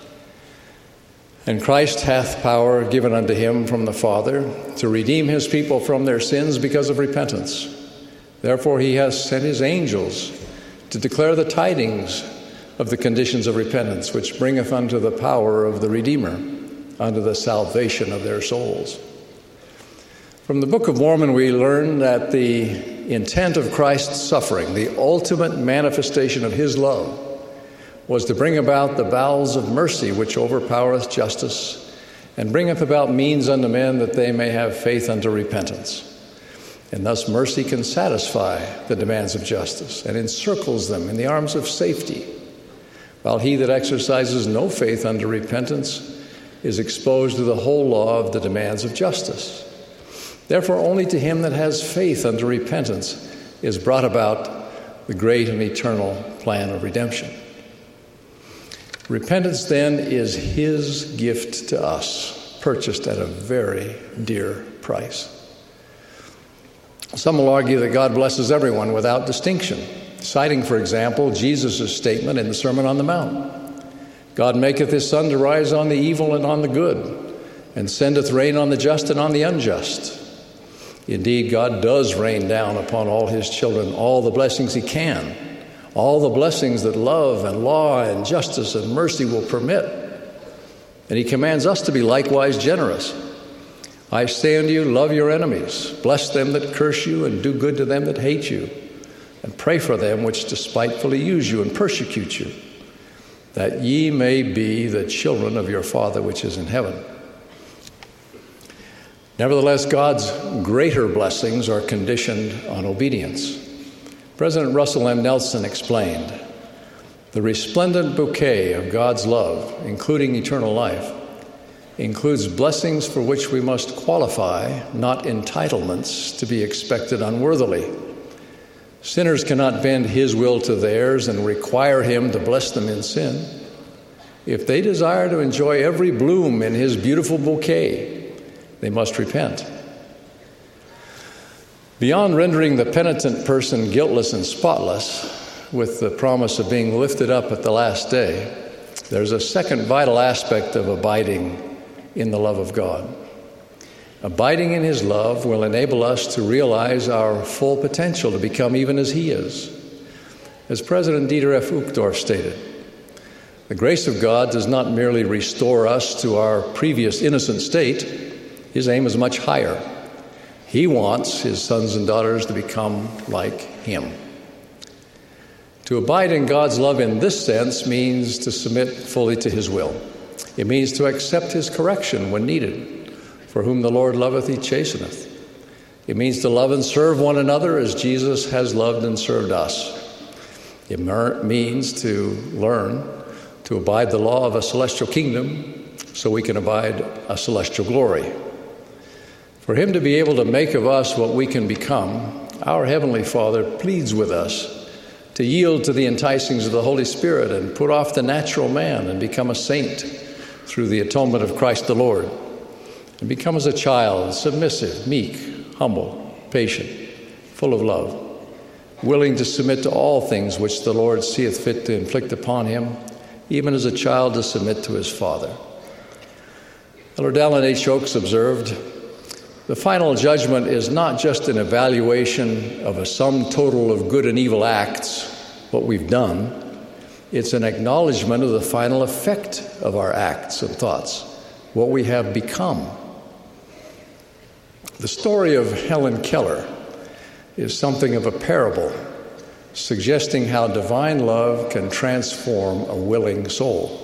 And Christ hath power given unto him from the Father to redeem his people from their sins because of repentance. Therefore he hath sent his angels to declare the tidings of the conditions of repentance, which bringeth unto the power of the Redeemer, unto the salvation of their souls. From the Book of Mormon, we learn that the intent of Christ's suffering, the ultimate manifestation of his love, was to bring about the bowels of mercy which overpowereth justice, and bringeth about means unto men that they may have faith unto repentance. And thus mercy can satisfy the demands of justice and encircles them in the arms of safety, while he that exercises no faith unto repentance is exposed to the whole law of the demands of justice. Therefore, only to him that has faith unto repentance is brought about the great and eternal plan of redemption. Repentance, then, is his gift to us, purchased at a very dear price. Some will argue that God blesses everyone without distinction, citing, for example, Jesus' statement in the Sermon on the Mount. God maketh his sun to rise on the evil and on the good, and sendeth rain on the just and on the unjust. Indeed, God does rain down upon all his children all the blessings he can, all the blessings that love and law and justice and mercy will permit. And he commands us to be likewise generous. I say unto you, love your enemies, bless them that curse you, and do good to them that hate you, and pray for them which despitefully use you and persecute you, that ye may be the children of your Father which is in heaven. Nevertheless, God's greater blessings are conditioned on obedience. President Russell M. Nelson explained, "The resplendent bouquet of God's love, including eternal life, includes blessings for which we must qualify, not entitlements to be expected unworthily. Sinners cannot bend his will to theirs and require him to bless them in sin. If they desire to enjoy every bloom in his beautiful bouquet, they must repent. Beyond rendering the penitent person guiltless and spotless, with the promise of being lifted up at the last day, there's a second vital aspect of abiding in the love of God. Abiding in His love will enable us to realize our full potential to become even as He is. As President Dieter F. Uchtdorf stated, the grace of God does not merely restore us to our previous innocent state. His aim is much higher. He wants His sons and daughters to become like Him. To abide in God's love in this sense means to submit fully to His will. It means to accept His correction when needed. For whom the Lord loveth, He chasteneth. It means to love and serve one another as Jesus has loved and served us. It means to learn to abide the law of a celestial kingdom so we can abide a celestial glory. For Him to be able to make of us what we can become, our Heavenly Father pleads with us to yield to the enticings of the Holy Spirit and put off the natural man and become a saint through the atonement of Christ the Lord, and become as a child, submissive, meek, humble, patient, full of love, willing to submit to all things which the Lord seeth fit to inflict upon him, even as a child to submit to his father. Elder Dallin H. Oaks observed, the final judgment is not just an evaluation of a sum total of good and evil acts, what we've done. It's an acknowledgement of the final effect of our acts and thoughts, what we have become. The story of Helen Keller is something of a parable, suggesting how divine love can transform a willing soul.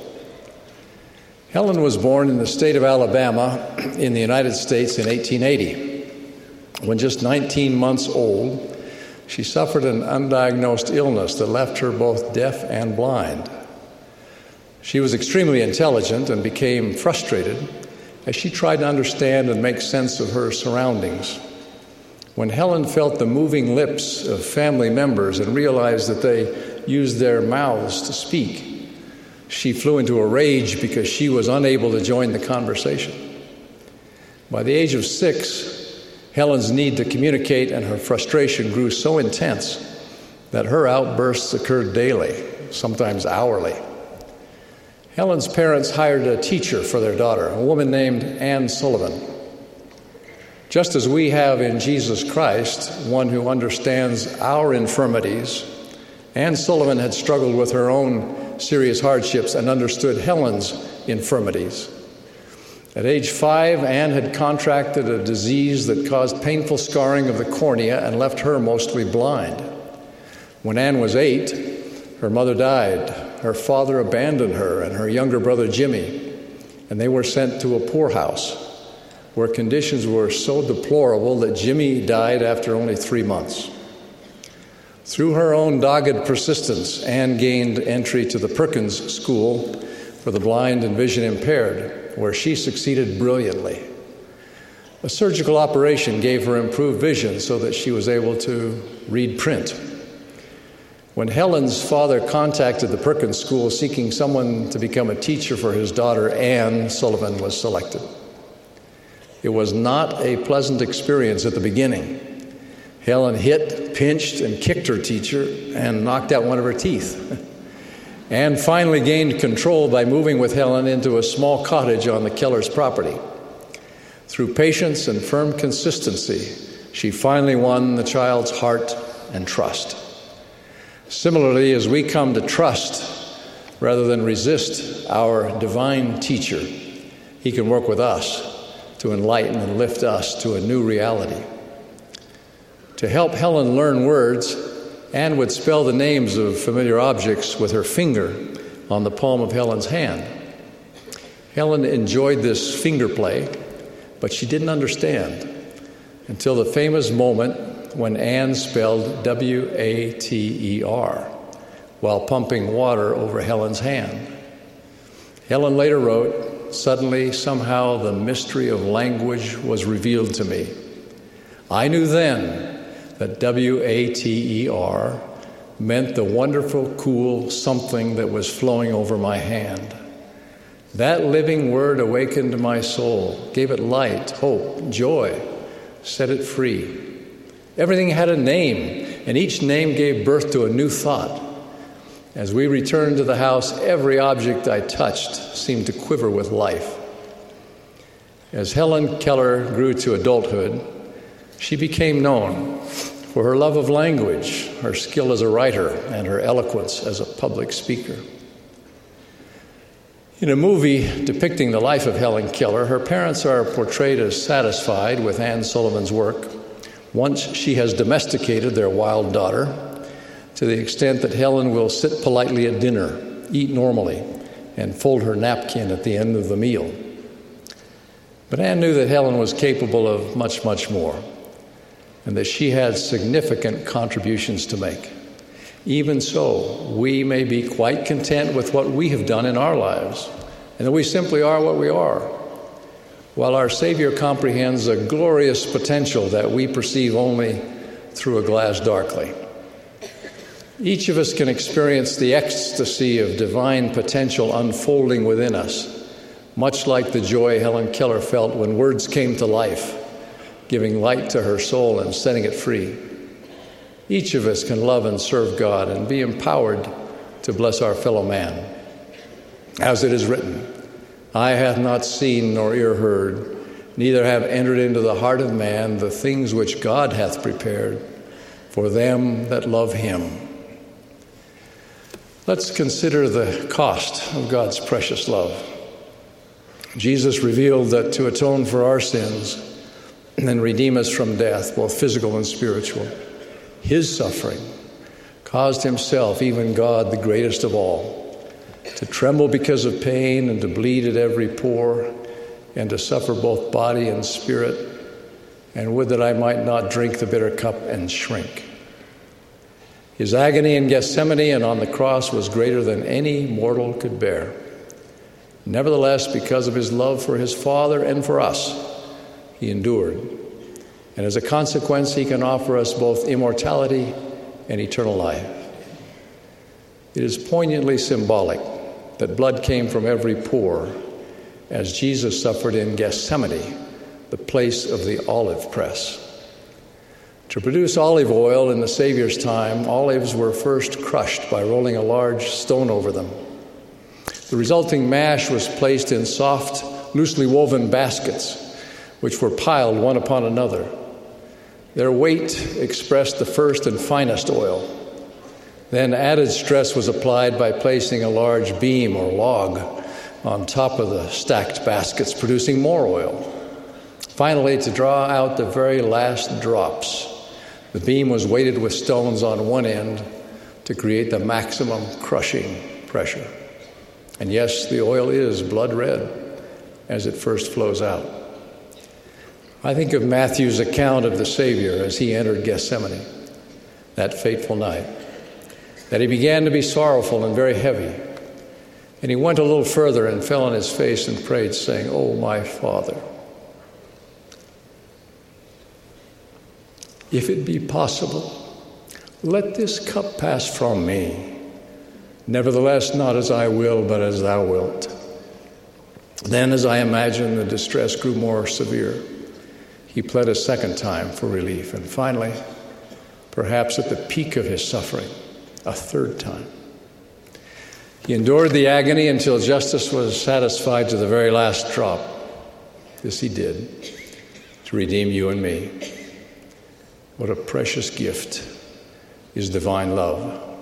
Helen was born in the state of Alabama in the United States in 1880. When just 19 months old, she suffered an undiagnosed illness that left her both deaf and blind. She was extremely intelligent and became frustrated as she tried to understand and make sense of her surroundings. When Helen felt the moving lips of family members and realized that they used their mouths to speak, she flew into a rage because she was unable to join the conversation. By the age of 6, Helen's need to communicate and her frustration grew so intense that her outbursts occurred daily, sometimes hourly. Helen's parents hired a teacher for their daughter, a woman named Anne Sullivan. Just as we have in Jesus Christ one who understands our infirmities, Anne Sullivan had struggled with her own serious hardships and understood Helen's infirmities. At age 5, Anne had contracted a disease that caused painful scarring of the cornea and left her mostly blind. When Anne was 8, her mother died. Her father abandoned her and her younger brother Jimmy, and they were sent to a poorhouse where conditions were so deplorable that Jimmy died after only 3 months. Through her own dogged persistence, Anne gained entry to the Perkins School for the Blind and Vision Impaired, where she succeeded brilliantly. A surgical operation gave her improved vision so that she was able to read print. When Helen's father contacted the Perkins School seeking someone to become a teacher for his daughter, Anne Sullivan was selected. It was not a pleasant experience at the beginning. Helen hit, pinched, and kicked her teacher and knocked out one of her teeth. Anne finally gained control by moving with Helen into a small cottage on the Kellers' property. Through patience and firm consistency, she finally won the child's heart and trust. Similarly, as we come to trust rather than resist our divine teacher, he can work with us to enlighten and lift us to a new reality. To help Helen learn words, Anne would spell the names of familiar objects with her finger on the palm of Helen's hand. Helen enjoyed this finger play, but she didn't understand until the famous moment when Anne spelled W-A-T-E-R while pumping water over Helen's hand. Helen later wrote, "Suddenly, somehow, the mystery of language was revealed to me. I knew then that W-A-T-E-R meant the wonderful, cool something that was flowing over my hand. That living word awakened my soul, gave it light, hope, joy, set it free. Everything had a name, and each name gave birth to a new thought. As we returned to the house, every object I touched seemed to quiver with life. As Helen Keller grew to adulthood, she became known for her love of language, her skill as a writer, and her eloquence as a public speaker. In a movie depicting the life of Helen Keller, her parents are portrayed as satisfied with Anne Sullivan's work once she has domesticated their wild daughter to the extent that Helen will sit politely at dinner, eat normally, and fold her napkin at the end of the meal. But Anne knew that Helen was capable of much, much more, and that she had significant contributions to make. Even so, we may be quite content with what we have done in our lives, and that we simply are what we are, while our Savior comprehends a glorious potential that we perceive only through a glass darkly. Each of us can experience the ecstasy of divine potential unfolding within us, much like the joy Helen Keller felt when words came to life, giving light to her soul and setting it free. Each of us can love and serve God and be empowered to bless our fellow man. As it is written, "Eye hath not seen nor ear heard, neither have entered into the heart of man the things which God hath prepared for them that love him." Let's consider the cost of God's precious love. Jesus revealed that to atone for our sins and redeem us from death, both physical and spiritual, his suffering caused himself, even God, the greatest of all, to tremble because of pain and to bleed at every pore and to suffer both body and spirit, and would that I might not drink the bitter cup and shrink. His agony in Gethsemane and on the cross was greater than any mortal could bear. Nevertheless, because of his love for his Father and for us, he endured. And as a consequence, he can offer us both immortality and eternal life. It is poignantly symbolic that blood came from every pore as Jesus suffered in Gethsemane, the place of the olive press. To produce olive oil in the Savior's time, olives were first crushed by rolling a large stone over them. The resulting mash was placed in soft, loosely woven baskets, which were piled one upon another. Their weight expressed the first and finest oil. Then added stress was applied by placing a large beam or log on top of the stacked baskets, producing more oil. Finally, to draw out the very last drops, the beam was weighted with stones on one end to create the maximum crushing pressure. And yes, the oil is blood red as it first flows out. I think of Matthew's account of the Savior as he entered Gethsemane that fateful night, that he began to be sorrowful and very heavy. And he went a little further and fell on his face and prayed, saying, "Oh, my Father, if it be possible, let this cup pass from me. Nevertheless, not as I will, but as thou wilt." Then, as I imagine, the distress grew more severe. He pled a second time for relief, and finally, perhaps at the peak of his suffering, a third time. He endured the agony until justice was satisfied to the very last drop. This he did to redeem you and me. What a precious gift is divine love.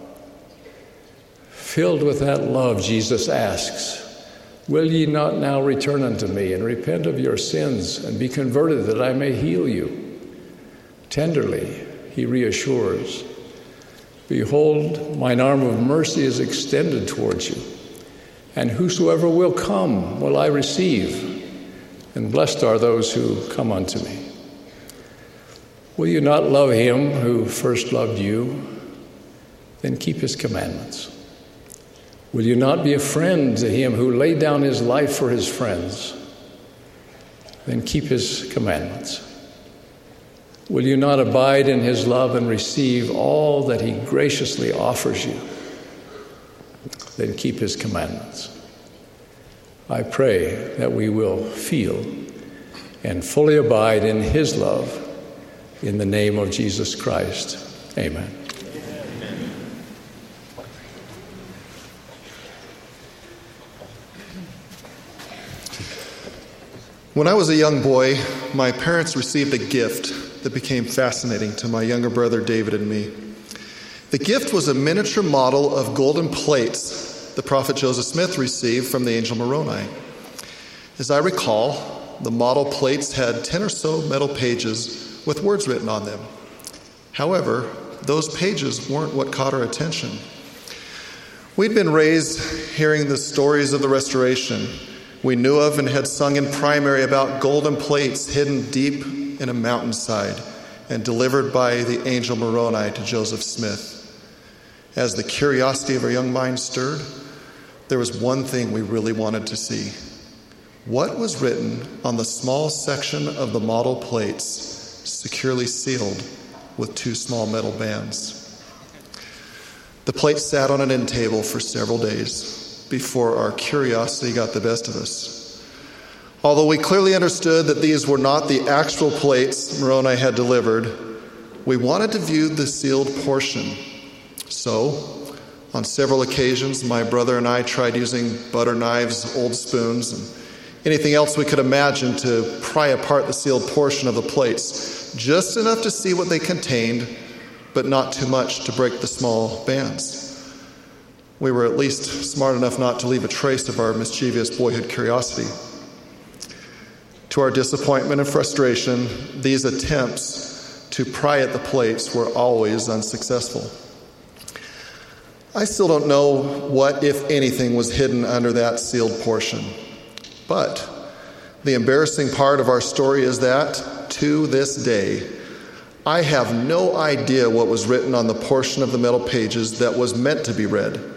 Filled with that love, Jesus asks, "Will ye not now return unto me and repent of your sins and be converted that I may heal you?" Tenderly, he reassures, "Behold, mine arm of mercy is extended towards you, and whosoever will come will I receive, and blessed are those who come unto me." Will you not love him who first loved you? Then keep his commandments. Will you not be a friend to him who laid down his life for his friends? Then keep his commandments. Will you not abide in his love and receive all that he graciously offers you? Then keep his commandments. I pray that we will feel and fully abide in his love In the name of Jesus Christ, amen. When I was a young boy, my parents received a gift that became fascinating to my younger brother David and me. The gift was a miniature model of golden plates the prophet Joseph Smith received from the angel Moroni. As I recall, the model plates had 10 or so metal pages with words written on them. However, those pages weren't what caught our attention. We'd been raised hearing the stories of the Restoration. We knew of and had sung in primary about golden plates hidden deep in a mountainside and delivered by the angel Moroni to Joseph Smith. As the curiosity of our young minds stirred, there was one thing we really wanted to see. What was written on the small section of the model plates, securely sealed with 2 small metal bands? The plates sat on an end table for several days before our curiosity got the best of us. Although we clearly understood that these were not the actual plates Moroni had delivered, we wanted to view the sealed portion. So, on several occasions, my brother and I tried using butter knives, old spoons, and anything else we could imagine to pry apart the sealed portion of the plates, just enough to see what they contained, but not too much to break the small bands. We were at least smart enough not to leave a trace of our mischievous boyhood curiosity. To our disappointment and frustration, these attempts to pry at the plates were always unsuccessful. I still don't know what, if anything, was hidden under that sealed portion. But the embarrassing part of our story is that, to this day, I have no idea what was written on the portion of the metal pages that was meant to be read.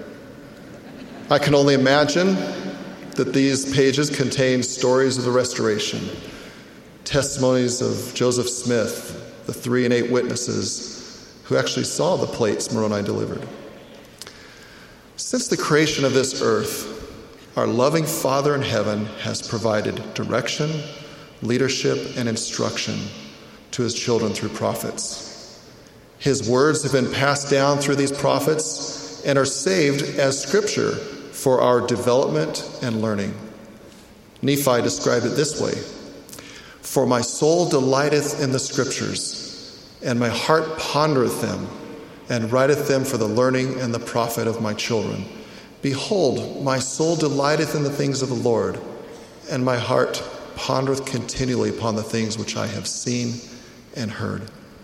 I can only imagine that these pages contain stories of the Restoration, testimonies of Joseph Smith, the 3 and 8 witnesses who actually saw the plates Moroni delivered. Since the creation of this earth, our loving Father in heaven has provided direction, leadership, and instruction to his children through prophets. His words have been passed down through these prophets and are saved as scripture for our development and learning. Nephi described it this way: "For my soul delighteth in the scriptures, and my heart pondereth them, and writeth them for the learning and the profit of my children. Behold, my soul delighteth in the things of the Lord, and my heart pondereth continually upon the things which I have seen and heard."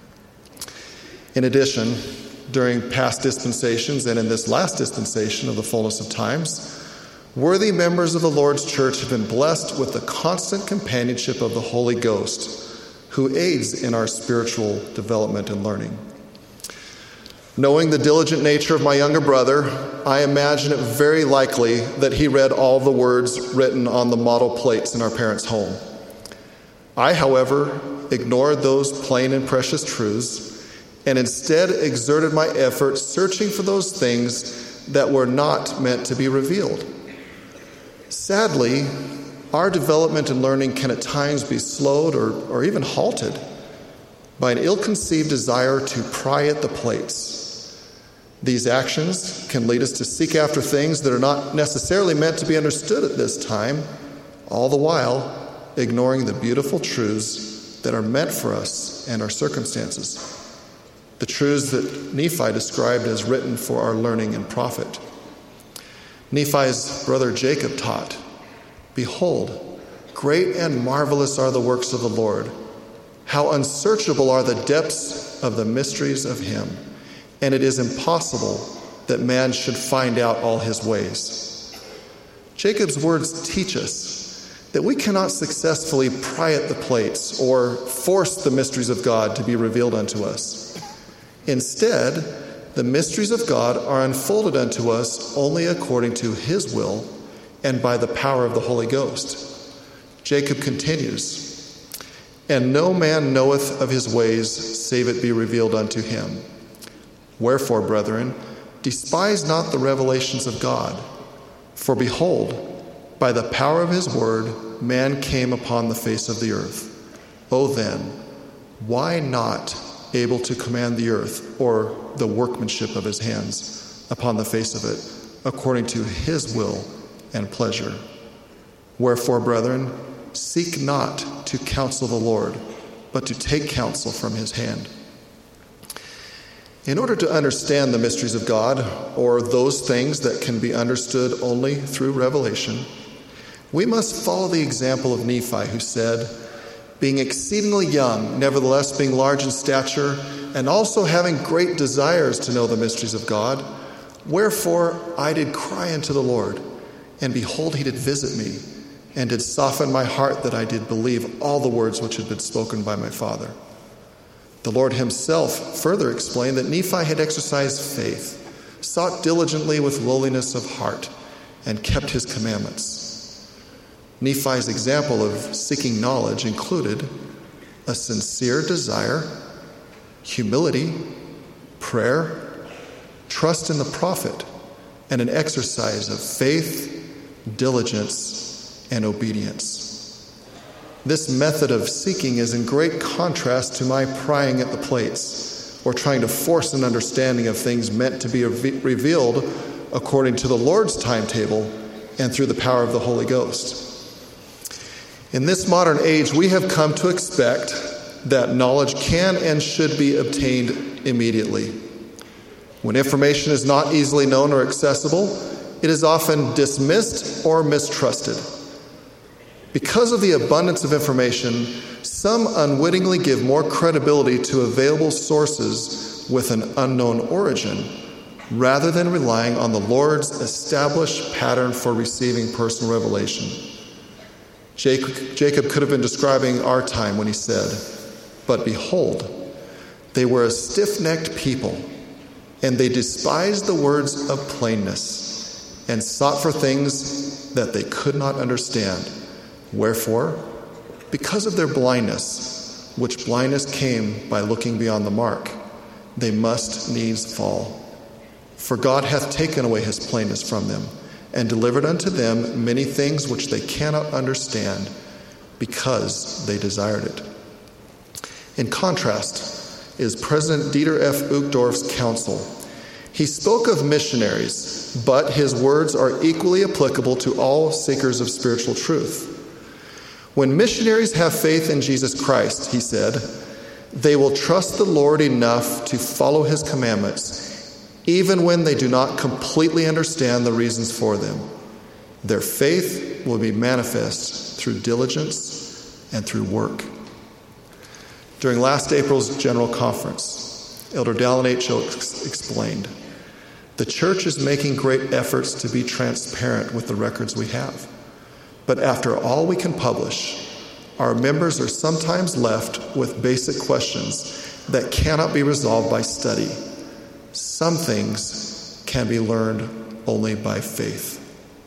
In addition, during past dispensations and in this last dispensation of the fullness of times, worthy members of the Lord's church have been blessed with the constant companionship of the Holy Ghost, who aids in our spiritual development and learning. Knowing the diligent nature of my younger brother, I imagine it very likely that he read all the words written on the model plates in our parents' home. I, however, ignored those plain and precious truths and instead exerted my efforts searching for those things that were not meant to be revealed. Sadly, our development and learning can at times be slowed or even halted by an ill-conceived desire to pry at the plates. These actions can lead us to seek after things that are not necessarily meant to be understood at this time, all the while ignoring the beautiful truths that are meant for us and our circumstances. The truths that Nephi described as written for our learning and profit. Nephi's brother Jacob taught, "Behold, great and marvelous are the works of the Lord. How unsearchable are the depths of the mysteries of him, and it is impossible that man should find out all his ways." Jacob's words teach us that we cannot successfully pry at the plates or force the mysteries of God to be revealed unto us. Instead, the mysteries of God are unfolded unto us only according to his will and by the power of the Holy Ghost. Jacob continues, "And no man knoweth of his ways, save it be revealed unto him. Wherefore, brethren, despise not the revelations of God. For behold, by the power of his word, man came upon the face of the earth. O then, why not able to command the earth or the workmanship of his hands upon the face of it, according to his will and pleasure? Wherefore, brethren, seek not to counsel the Lord, but to take counsel from his hand. In order to understand the mysteries of God, or those things that can be understood only through revelation, we must follow the example of Nephi, who said, being exceedingly young, nevertheless being large in stature, and also having great desires to know the mysteries of God, wherefore I did cry unto the Lord, and behold, he did visit me, and did soften my heart that I did believe all the words which had been spoken by my father. The Lord himself further explained that Nephi had exercised faith, sought diligently with lowliness of heart, and kept his commandments. Nephi's example of seeking knowledge included a sincere desire, humility, prayer, trust in the prophet, and an exercise of faith, diligence, and obedience. This method of seeking is in great contrast to my prying at the plates or trying to force an understanding of things meant to be revealed according to the Lord's timetable and through the power of the Holy Ghost. In this modern age, we have come to expect that knowledge can and should be obtained immediately. When information is not easily known or accessible, it is often dismissed or mistrusted. Because of the abundance of information, some unwittingly give more credibility to available sources with an unknown origin, rather than relying on the Lord's established pattern for receiving personal revelation. Jacob could have been describing our time when he said, "But behold, they were a stiff-necked people, and they despised the words of plainness, and sought for things that they could not understand. Wherefore, because of their blindness, which blindness came by looking beyond the mark, they must needs fall. For God hath taken away his plainness from them, and delivered unto them many things which they cannot understand, because they desired it." In contrast is President Dieter F. Uchtdorf's counsel. He spoke of missionaries, but his words are equally applicable to all seekers of spiritual truth. When missionaries have faith in Jesus Christ, he said, they will trust the Lord enough to follow his commandments, even when they do not completely understand the reasons for them. Their faith will be manifest through diligence and through work. During last April's General Conference, Elder Dallin H. Oaks explained, "The church is making great efforts to be transparent with the records we have. But after all we can publish, our members are sometimes left with basic questions that cannot be resolved by study. Some things can be learned only by faith."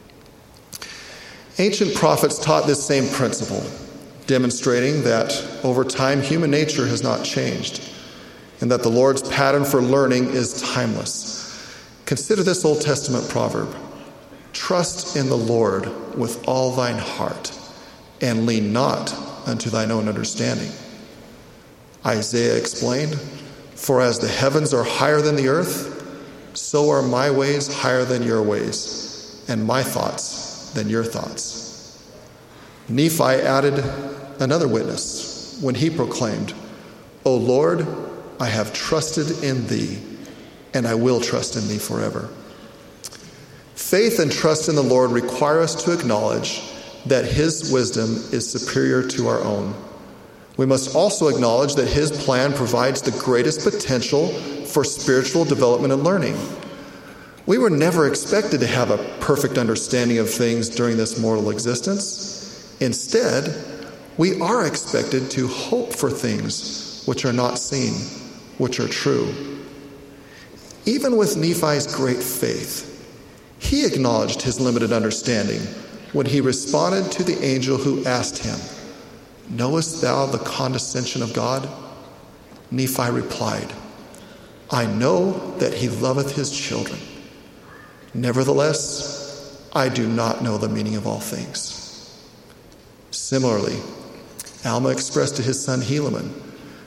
Ancient prophets taught this same principle, demonstrating that over time human nature has not changed, and that the Lord's pattern for learning is timeless. Consider this Old Testament proverb: "Trust in the Lord with all thine heart, and lean not unto thine own understanding." Isaiah explained, "For as the heavens are higher than the earth, so are my ways higher than your ways, and my thoughts than your thoughts." Nephi added another witness when he proclaimed, "O Lord, I have trusted in thee, and I will trust in thee forever." Faith and trust in the Lord require us to acknowledge that his wisdom is superior to our own. We must also acknowledge that his plan provides the greatest potential for spiritual development and learning. We were never expected to have a perfect understanding of things during this mortal existence. Instead, we are expected to hope for things which are not seen, which are true. Even with Nephi's great faith, he acknowledged his limited understanding when he responded to the angel who asked him, "Knowest thou the condescension of God?" Nephi replied, "I know that he loveth his children. Nevertheless, I do not know the meaning of all things." Similarly, Alma expressed to his son Helaman,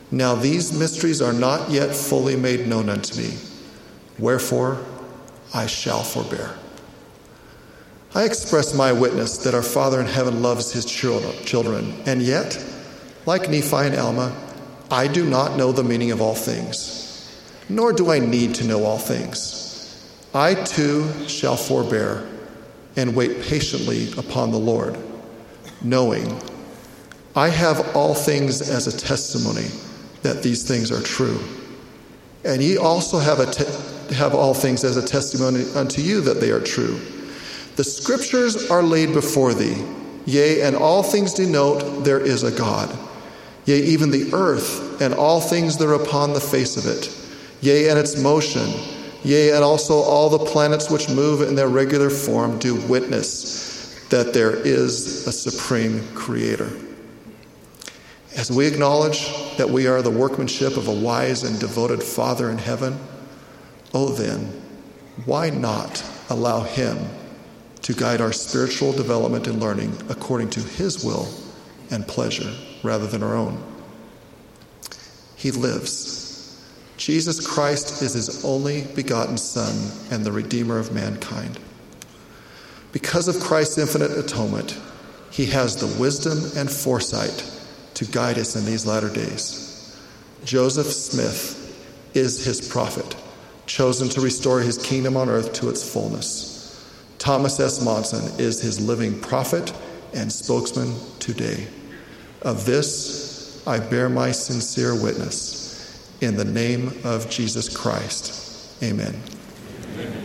Now these mysteries are not yet fully made known unto me. Wherefore I shall forbear. I express my witness that our Father in heaven loves his children, and yet, like Nephi and Alma, I do not know the meaning of all things, nor do I need to know all things. I too shall forbear and wait patiently upon the Lord, knowing I have all things as a testimony that these things are true. And ye also have all things as a testimony unto you that they are true. The scriptures are laid before thee, yea, and all things denote there is a God. Yea, even the earth and all things that are upon the face of it, yea, and its motion, yea, and also all the planets which move in their regular form do witness that there is a supreme creator. As we acknowledge that we are the workmanship of a wise and devoted Father in heaven, oh then, why not allow him to guide our spiritual development and learning according to his will and pleasure rather than our own? He lives. Jesus Christ is his only begotten Son and the Redeemer of mankind. Because of Christ's infinite atonement, he has the wisdom and foresight to guide us in these latter days. Joseph Smith is his prophet, chosen to restore his kingdom on earth to its fullness. Thomas S. Monson is his living prophet and spokesman today. Of this I bear my sincere witness. In the name of Jesus Christ. Amen. Amen.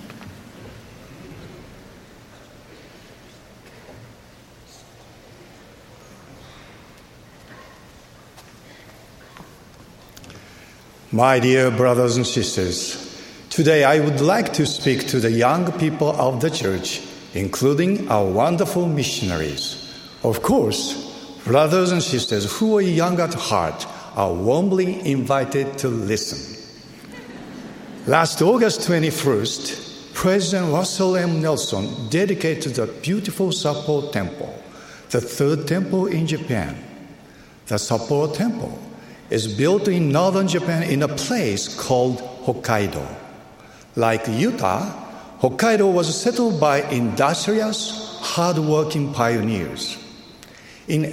My dear brothers and sisters, today I would like to speak to the young people of the church, including our wonderful missionaries. Of course, brothers and sisters who are young at heart are warmly invited to listen. Last August 21st, President Russell M. Nelson dedicated the beautiful Sapporo Temple, the third temple in Japan. The Sapporo Temple is built in northern Japan in a place called Hokkaido. Like Utah, Hokkaido was settled by industrious, hard-working pioneers. In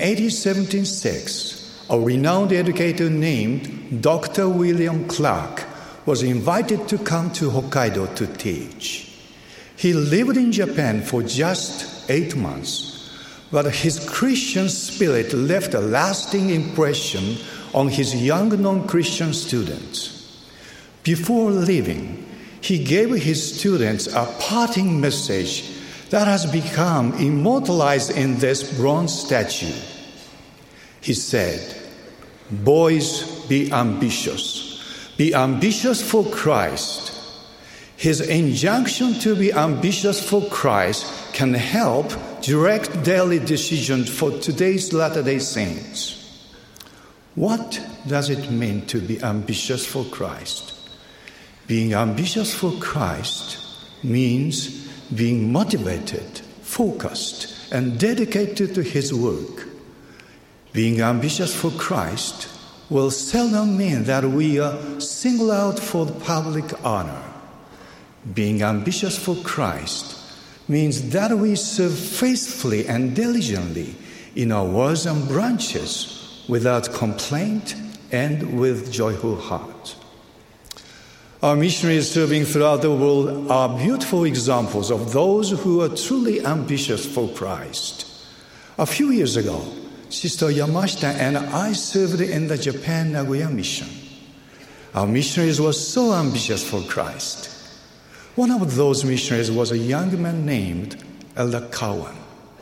1876, a renowned educator named Dr. William Clark was invited to come to Hokkaido to teach. He lived in Japan for just 8 months, but his Christian spirit left a lasting impression on his young non-Christian students. Before leaving, he gave his students a parting message that has become immortalized in this bronze statue. He said, "Boys, be ambitious. Be ambitious for Christ." His injunction to be ambitious for Christ can help direct daily decisions for today's Latter-day Saints. What does it mean to be ambitious for Christ? Being ambitious for Christ means being motivated, focused, and dedicated to his work. Being ambitious for Christ will seldom mean that we are singled out for public honor. Being ambitious for Christ means that we serve faithfully and diligently in our words and branches without complaint and with joyful heart. Our missionaries serving throughout the world are beautiful examples of those who are truly ambitious for Christ. A few years ago, Sister Yamashita and I served in the Japan Nagoya mission. Our missionaries were so ambitious for Christ. One of those missionaries was a young man named Elder Cowan.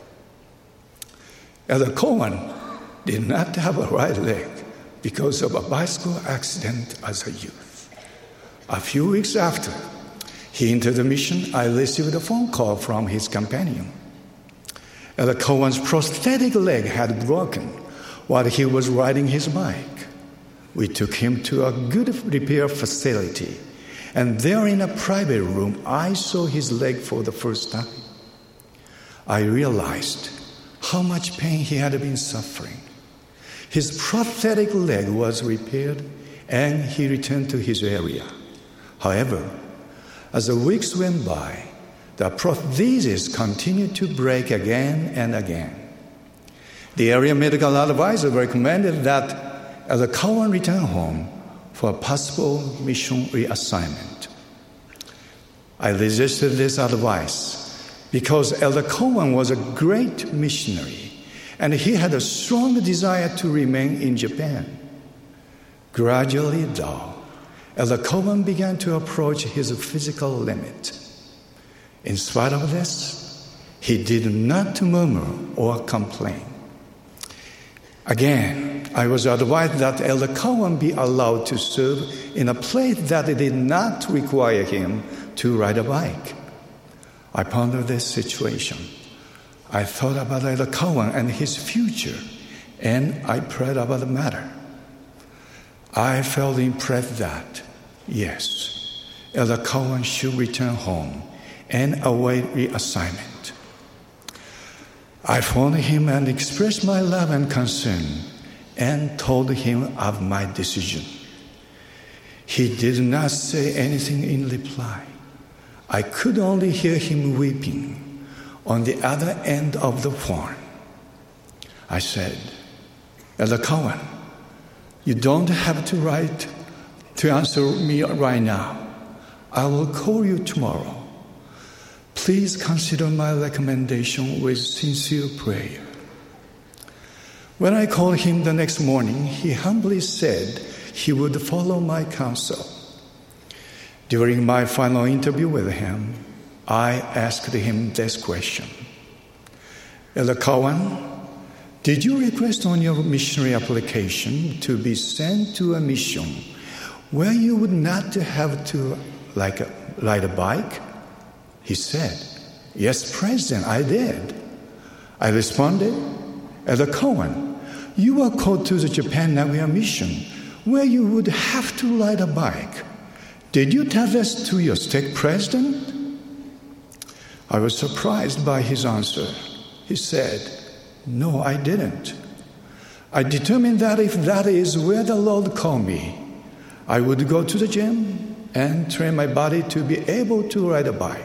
Elder Cowan did not have a right leg because of a bicycle accident as a youth. A few weeks after he entered the mission, I received a phone call from his companion. Elder Cowan's prosthetic leg had broken while he was riding his bike. We took him to a good repair facility, and there in a private room, I saw his leg for the first time. I realized how much pain he had been suffering. His prosthetic leg was repaired, and he returned to his area. However, as the weeks went by, the prosthesis continued to break again and again. The area medical advisor recommended that Elder Cowan return home for a possible mission reassignment. I resisted this advice because Elder Cowan was a great missionary and he had a strong desire to remain in Japan. Gradually, though, Elder Cowan began to approach his physical limit. In spite of this, he did not murmur or complain. Again, I was advised that Elder Cowan be allowed to serve in a place that did not require him to ride a bike. I pondered this situation. I thought about Elder Cowan and his future, and I prayed about the matter. I felt impressed that, yes, Elder Cowan should return home and await reassignment. I phoned him and expressed my love and concern and told him of my decision. He did not say anything in reply. I could only hear him weeping on the other end of the phone. I said, Elder Cowan, you don't have to answer me right now. I will call you tomorrow. Please consider my recommendation with sincere prayer. When I called him the next morning, he humbly said he would follow my counsel. During my final interview with him, I asked him this question. Elder Cowan, did you request on your missionary application to be sent to a mission where you would not have to ride a bike? He said, yes, President, I did. I responded, Elder Cowan, you were called to the Japan Nagoya mission where you would have to ride a bike. Did you tell this to your stake president? I was surprised by his answer. He said, no, I didn't. I determined that if that is where the Lord called me, I would go to the gym and train my body to be able to ride a bike.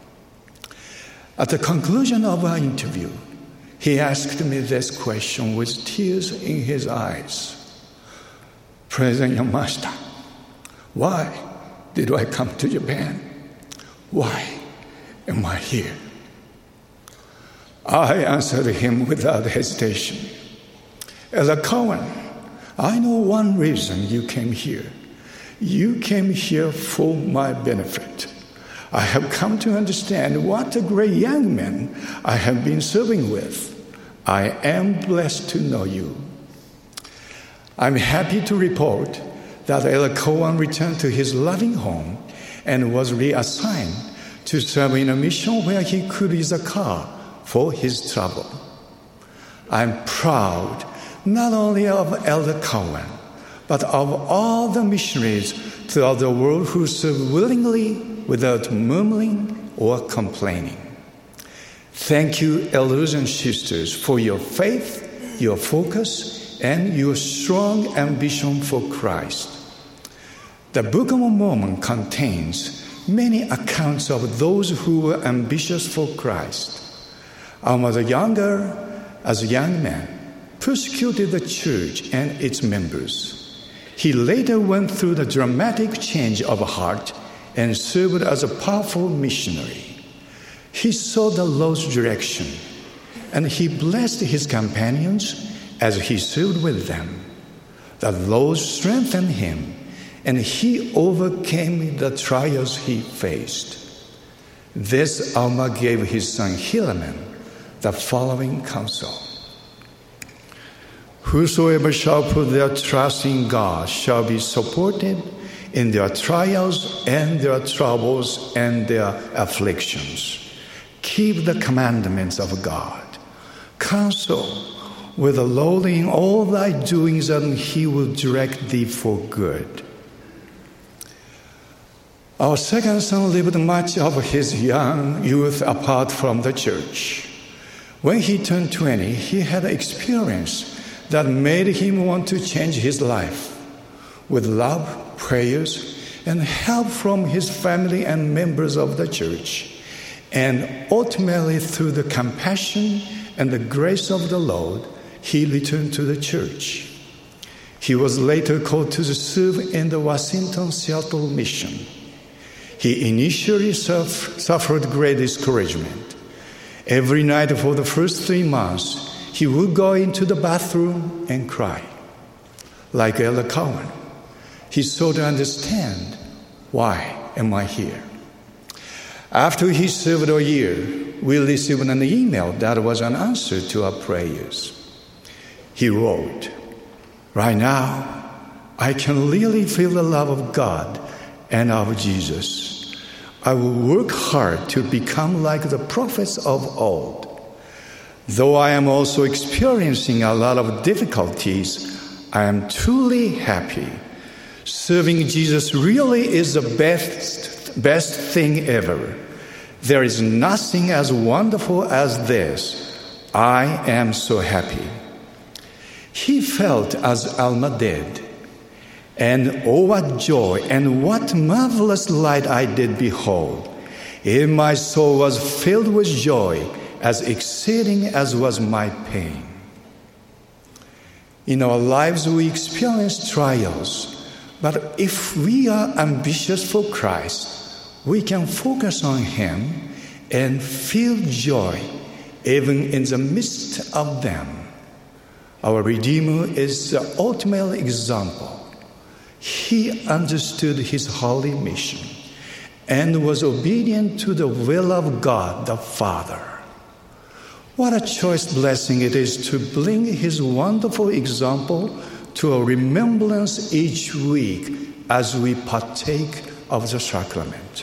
At the conclusion of our interview, he asked me this question with tears in his eyes. President Yamashita, why did I come to Japan? Why am I here? I answered him without hesitation. Elder Cowan, I know one reason you came here. You came here for my benefit. I have come to understand what a great young man I have been serving with. I am blessed to know you. I'm happy to report that Elder Cowan returned to his loving home and was reassigned to serve in a mission where he could use a car for his travel. I'm proud not only of Elder Cowan, but of all the missionaries throughout the world who serve willingly without murmuring or complaining. Thank you, elders and sisters, for your faith, your focus, and your strong ambition for Christ. The Book of Mormon contains many accounts of those who were ambitious for Christ. Our Mother Younger, as a young man, persecuted the church and its members. He later went through the dramatic change of heart and served as a powerful missionary. He saw the Lord's direction, and he blessed his companions as he served with them. The Lord strengthened him, and he overcame the trials he faced. This Alma gave his son Helaman the following counsel. Whosoever shall put their trust in God shall be supported in their trials and their troubles and their afflictions. Keep the commandments of God. Counsel with the Lord in all thy doings, and he will direct thee for good. Our second son lived much of his young youth apart from the church. When he turned 20, he had experienced that made him want to change his life. With love, prayers, and help from his family and members of the church, and ultimately through the compassion and the grace of the Lord, he returned to the church. He was later called to serve in the Washington-Seattle mission. He initially suffered great discouragement. Every night for the first 3 months, he would go into the bathroom and cry. Like Elder Cowan, he sought to understand, why am I here? After he served a year, we received an email that was an answer to our prayers. He wrote, "Right now, I can really feel the love of God and of Jesus. I will work hard to become like the prophets of old. Though I am also experiencing a lot of difficulties, I am truly happy. Serving Jesus really is the best thing ever. There is nothing as wonderful as this. I am so happy." He felt as Alma did. And oh, what joy and what marvelous light I did behold. And my soul was filled with joy, as exceeding as was my pain. In our lives we experience trials, but if we are ambitious for Christ, we can focus on Him and feel joy even in the midst of them. Our Redeemer is the ultimate example. He understood his holy mission and was obedient to the will of God the Father. What a choice blessing it is to bring his wonderful example to a remembrance each week as we partake of the sacrament.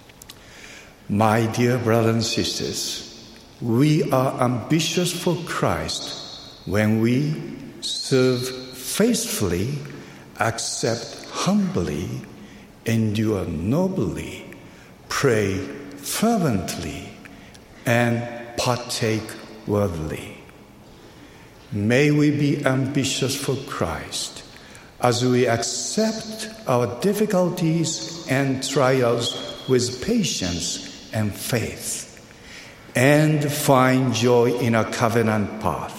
My dear brothers and sisters, we are ambitious for Christ when we serve faithfully, accept humbly, endure nobly, pray fervently, and partake worthily. May we be ambitious for Christ as we accept our difficulties and trials with patience and faith, and find joy in a covenant path.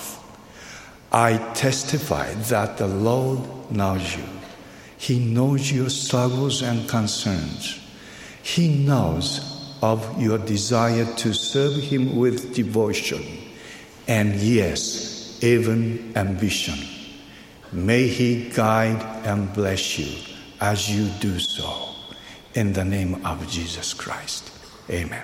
I testify that the Lord knows you. He knows your struggles and concerns. He knows of your desire to serve Him with devotion, and yes, even ambition. May He guide and bless you as you do so. In the name of Jesus Christ. Amen.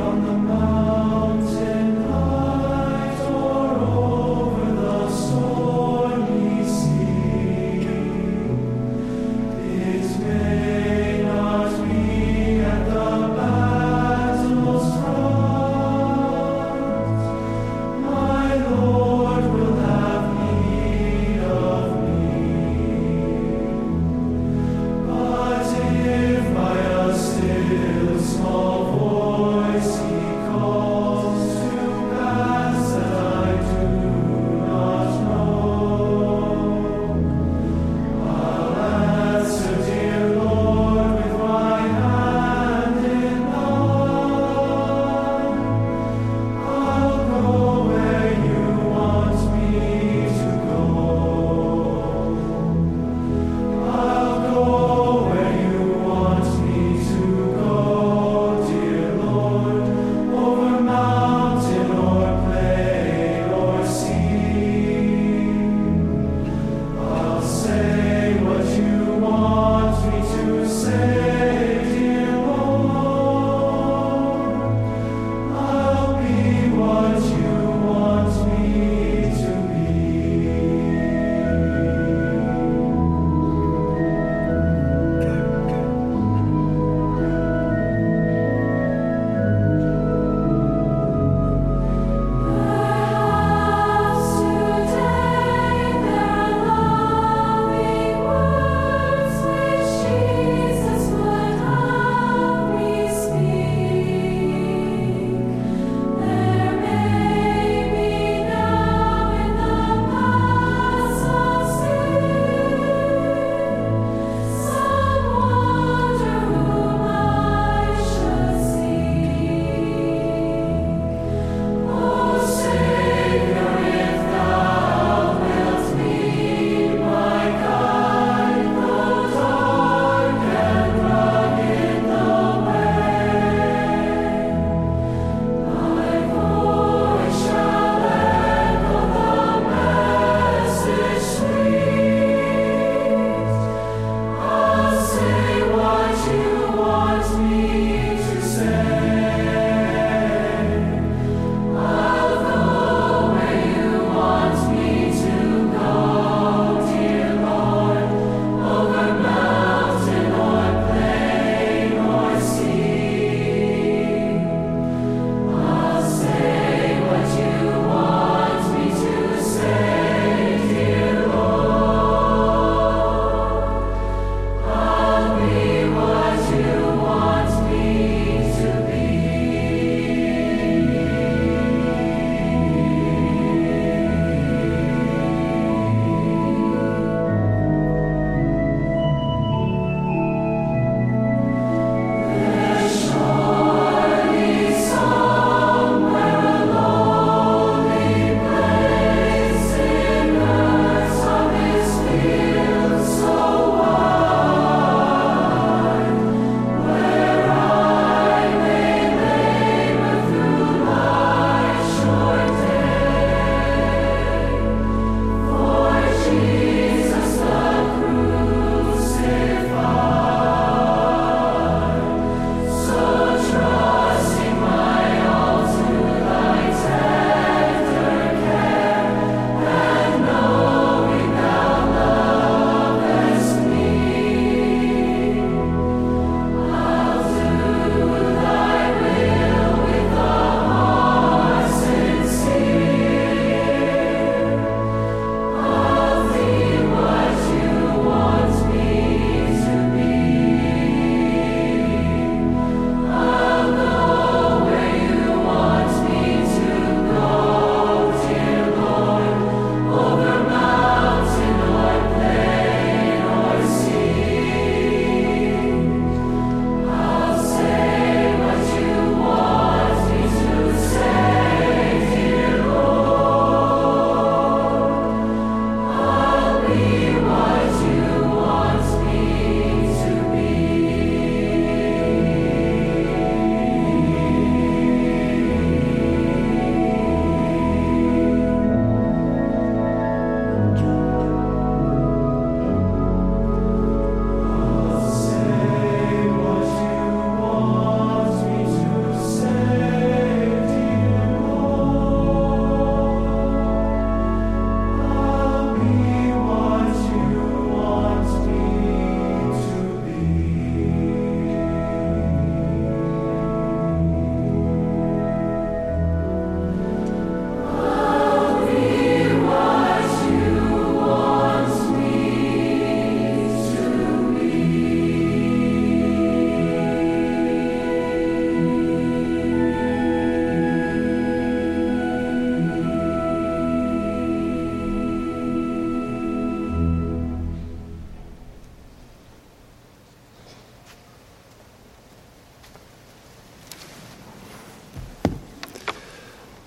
Mountain heights or over the soul.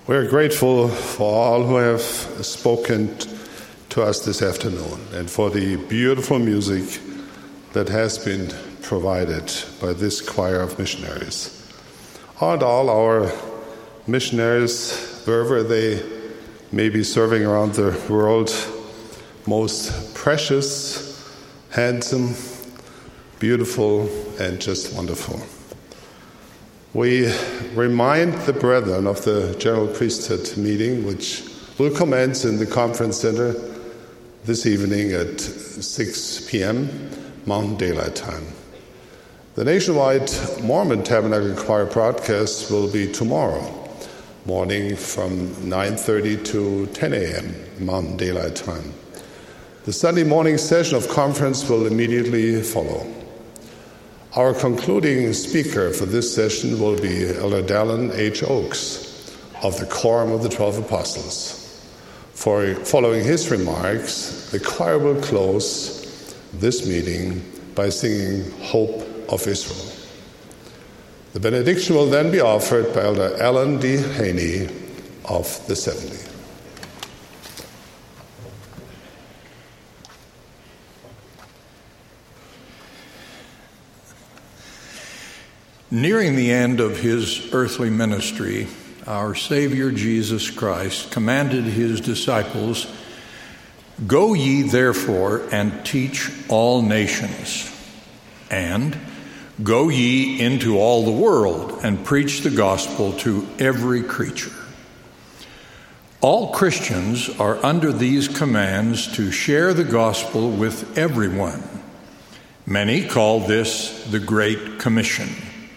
We are grateful for all who have spoken to us this afternoon and for the beautiful music that has been provided by this choir of missionaries. And all our missionaries, wherever they may be serving around the world, most precious, handsome, beautiful, and just wonderful. We remind the brethren of the General Priesthood meeting, which will commence in the Conference Center this evening at 6 p.m. Mountain Daylight Time. The nationwide Mormon Tabernacle Choir broadcast will be tomorrow morning from 9:30 to 10 a.m. Mountain Daylight Time. The Sunday morning session of conference will immediately follow. Our concluding speaker for this session will be Elder Dallin H. Oaks of the Quorum of the 12 Apostles. Following his remarks, the choir will close this meeting by singing Hope of Israel. The benediction will then be offered by Elder Alan D. Haney of the 70. Nearing the end of his earthly ministry, our Savior Jesus Christ commanded his disciples, "Go ye therefore and teach all nations, and go ye into all the world and preach the gospel to every creature." All Christians are under these commands to share the gospel with everyone. Many call this the Great Commission.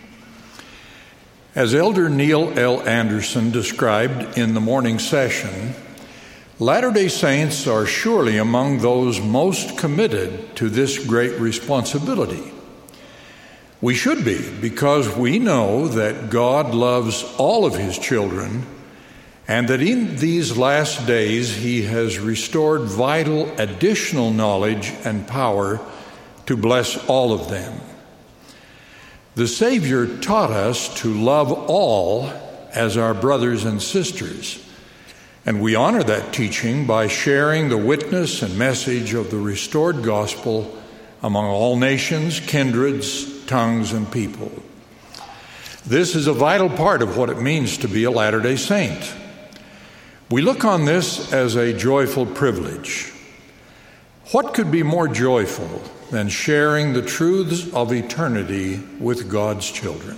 As Elder Neil L. Anderson described in the morning session, Latter-day Saints are surely among those most committed to this great responsibility. We should be, because we know that God loves all of his children and that in these last days he has restored vital additional knowledge and power to bless all of them. The Savior taught us to love all as our brothers and sisters, and we honor that teaching by sharing the witness and message of the restored gospel among all nations, kindreds, tongues, and people. This is a vital part of what it means to be a Latter-day Saint. We look on this as a joyful privilege. What could be more joyful than sharing the truths of eternity with God's children?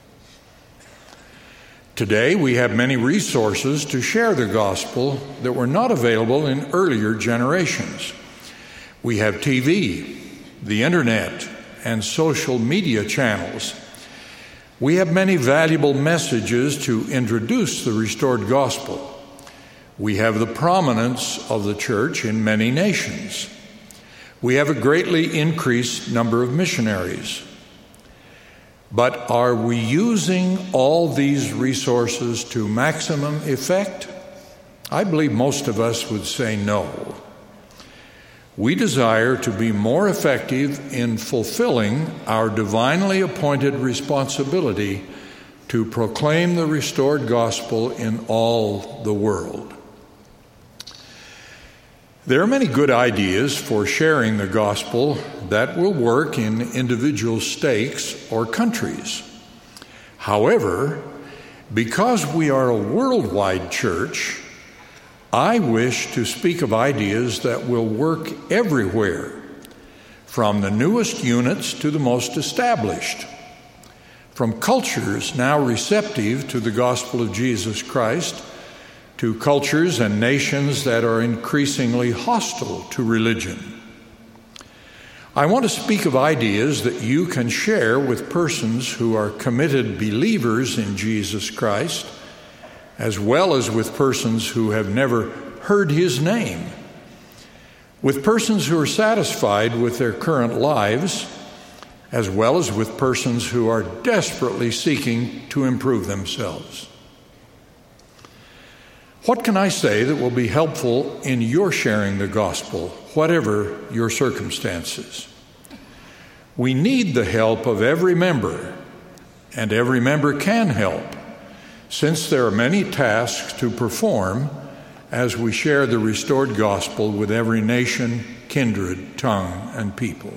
Today, we have many resources to share the gospel that were not available in earlier generations. We have TV, the internet, and social media channels. We have many valuable messages to introduce the restored gospel. We have the prominence of the church in many nations. We have a greatly increased number of missionaries. But are we using all these resources to maximum effect? I believe most of us would say no. We desire to be more effective in fulfilling our divinely appointed responsibility to proclaim the restored gospel in all the world. There are many good ideas for sharing the gospel that will work in individual states or countries. However, because we are a worldwide church, I wish to speak of ideas that will work everywhere, from the newest units to the most established, from cultures now receptive to the gospel of Jesus Christ to cultures and nations that are increasingly hostile to religion. I want to speak of ideas that you can share with persons who are committed believers in Jesus Christ, as well as with persons who have never heard his name, with persons who are satisfied with their current lives, as well as with persons who are desperately seeking to improve themselves. What can I say that will be helpful in your sharing the gospel, whatever your circumstances? We need the help of every member, and every member can help, since there are many tasks to perform as we share the restored gospel with every nation, kindred, tongue, and people.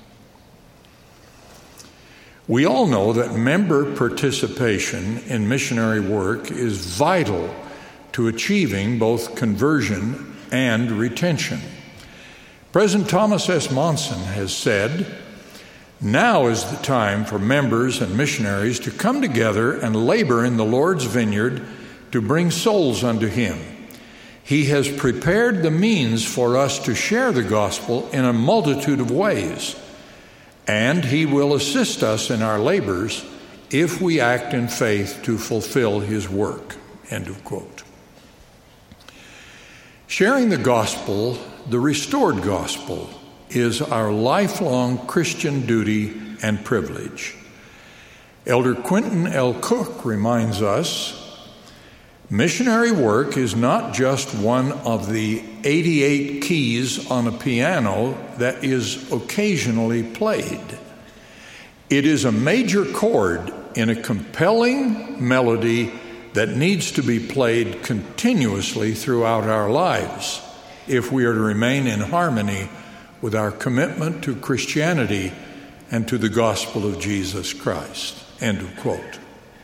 We all know that member participation in missionary work is vital to achieving both conversion and retention. President Thomas S. Monson has said, "Now is the time for members and missionaries to come together and labor in the Lord's vineyard to bring souls unto Him. He has prepared the means for us to share the gospel in a multitude of ways, and He will assist us in our labors if we act in faith to fulfill His work." End of quote. Sharing the gospel, the restored gospel, is our lifelong Christian duty and privilege. Elder Quentin L. Cook reminds us, missionary work is not just one of the 88 keys on a piano that is occasionally played. It is a major chord in a compelling melody that needs to be played continuously throughout our lives if we are to remain in harmony with our commitment to Christianity and to the gospel of Jesus Christ. End of quote.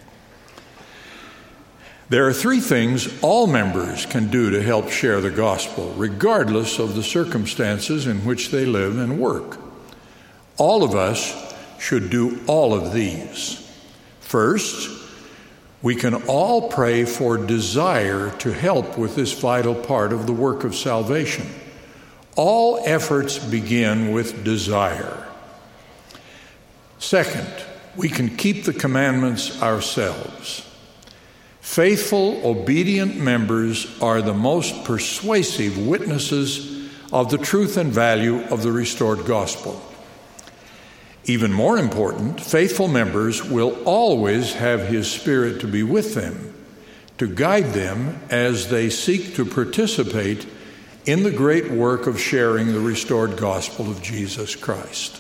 There are three things all members can do to help share the gospel, regardless of the circumstances in which they live and work. All of us should do all of these. First, we can all pray for desire to help with this vital part of the work of salvation. All efforts begin with desire. Second, we can keep the commandments ourselves. Faithful, obedient members are the most persuasive witnesses of the truth and value of the restored gospel. Even more important, faithful members will always have His Spirit to be with them, to guide them as they seek to participate in the great work of sharing the restored gospel of Jesus Christ.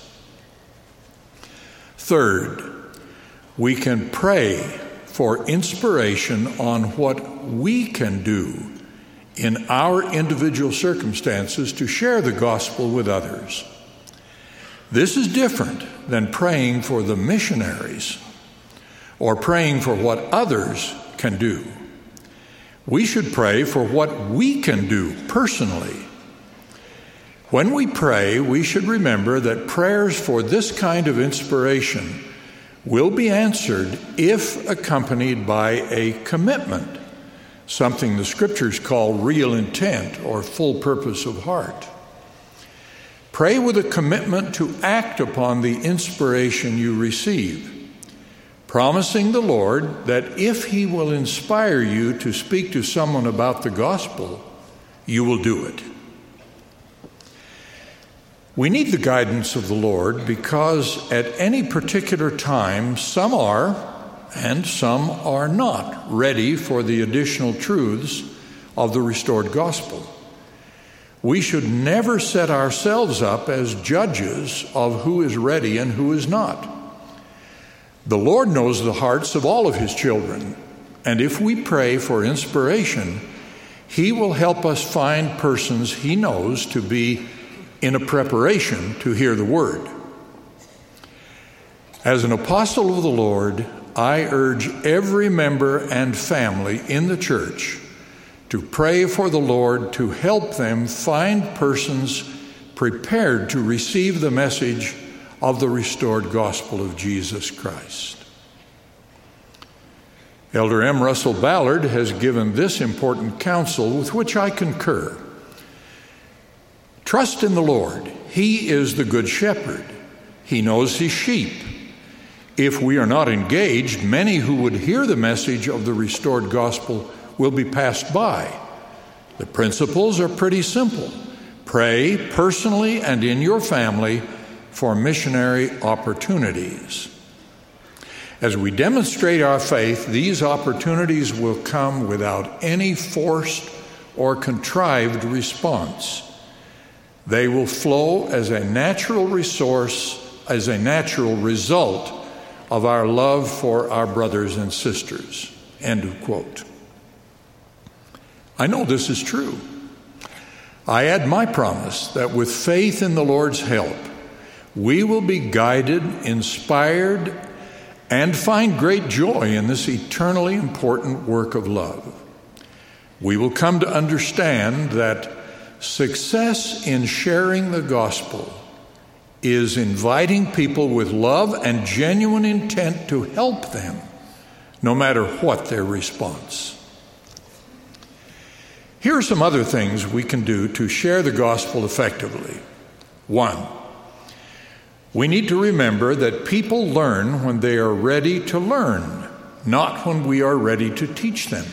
Third, we can pray for inspiration on what we can do in our individual circumstances to share the gospel with others. This is different than praying for the missionaries or praying for what others can do. We should pray for what we can do personally. When we pray, we should remember that prayers for this kind of inspiration will be answered if accompanied by a commitment, something the Scriptures call real intent or full purpose of heart. Pray with a commitment to act upon the inspiration you receive, promising the Lord that if He will inspire you to speak to someone about the gospel, you will do it. We need the guidance of the Lord because at any particular time, some are and some are not ready for the additional truths of the restored gospel. We should never set ourselves up as judges of who is ready and who is not. The Lord knows the hearts of all of His children, and if we pray for inspiration, He will help us find persons He knows to be in a preparation to hear the word. As an apostle of the Lord, I urge every member and family in the church to pray for the Lord to help them find persons prepared to receive the message of the restored gospel of Jesus Christ. Elder M. Russell Ballard has given this important counsel with which I concur. Trust in the Lord. He is the good shepherd. He knows His sheep. If we are not engaged, many who would hear the message of the restored gospel will be passed by. The principles are pretty simple. Pray personally and in your family for missionary opportunities. As we demonstrate our faith, these opportunities will come without any forced or contrived response. They will flow as a natural resource, as a natural result of our love for our brothers and sisters. End of quote. I know this is true. I add my promise that with faith in the Lord's help, we will be guided, inspired, and find great joy in this eternally important work of love. We will come to understand that success in sharing the gospel is inviting people with love and genuine intent to help them, no matter what their response. Here are some other things we can do to share the gospel effectively. 1, we need to remember that people learn when they are ready to learn, not when we are ready to teach them.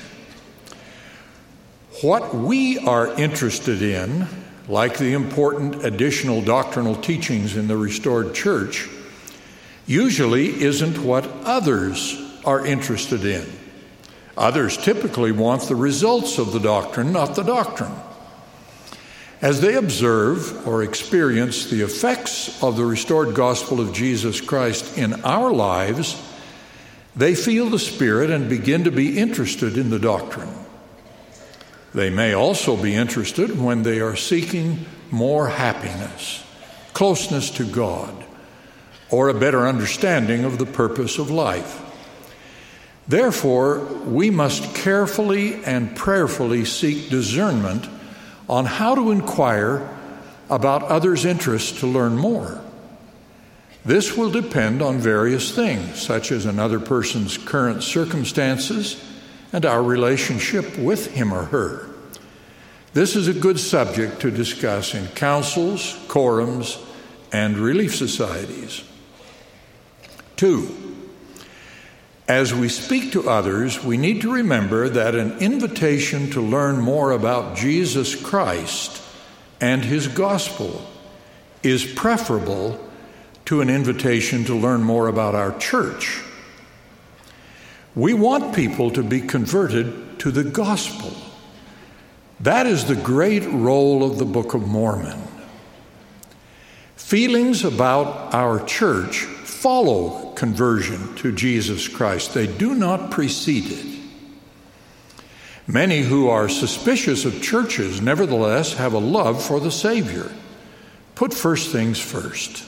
What we are interested in, like the important additional doctrinal teachings in the restored church, usually isn't what others are interested in. Others typically want the results of the doctrine, not the doctrine. As they observe or experience the effects of the restored gospel of Jesus Christ in our lives, they feel the Spirit and begin to be interested in the doctrine. They may also be interested when they are seeking more happiness, closeness to God, or a better understanding of the purpose of life. Therefore, we must carefully and prayerfully seek discernment on how to inquire about others' interests to learn more. This will depend on various things, such as another person's current circumstances and our relationship with him or her. This is a good subject to discuss in councils, quorums, and relief societies. 2, as we speak to others, we need to remember that an invitation to learn more about Jesus Christ and his gospel is preferable to an invitation to learn more about our church. We want people to be converted to the gospel. That is the great role of the Book of Mormon. Feelings about our church follow conversion to Jesus Christ. They do not precede it. Many who are suspicious of churches, nevertheless, have a love for the Savior. Put first things first.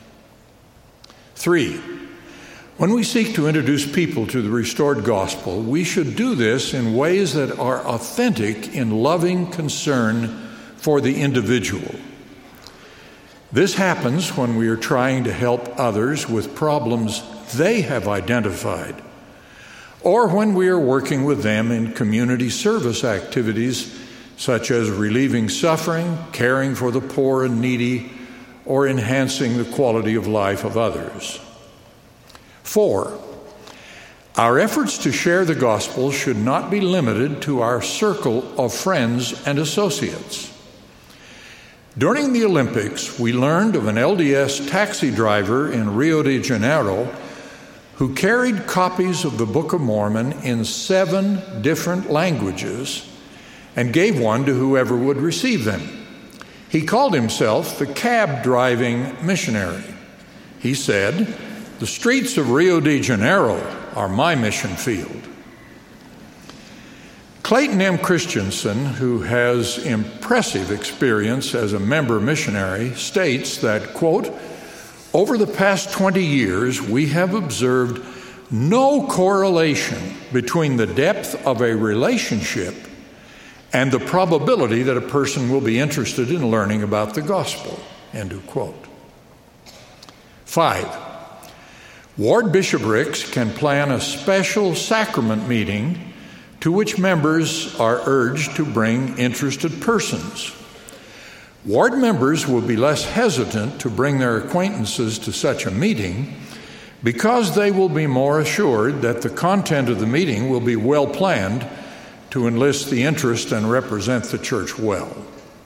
3, when we seek to introduce people to the restored gospel, we should do this in ways that are authentic in loving concern for the individual. This happens when we are trying to help others with problems they have identified, or when we are working with them in community service activities such as relieving suffering, caring for the poor and needy, or enhancing the quality of life of others. 4, our efforts to share the gospel should not be limited to our circle of friends and associates. During the Olympics, we learned of an LDS taxi driver in Rio de Janeiro who carried copies of the Book of Mormon in 7 different languages and gave one to whoever would receive them. He called himself the cab driving missionary. He said, "The streets of Rio de Janeiro are my mission field." Clayton M. Christensen, who has impressive experience as a member missionary, states that, quote, "Over the past 20 years, we have observed no correlation between the depth of a relationship and the probability that a person will be interested in learning about the gospel," end of quote. 5, Ward bishoprics can plan a special sacrament meeting to which members are urged to bring interested persons. Ward members will be less hesitant to bring their acquaintances to such a meeting because they will be more assured that the content of the meeting will be well planned to enlist the interest and represent the church well.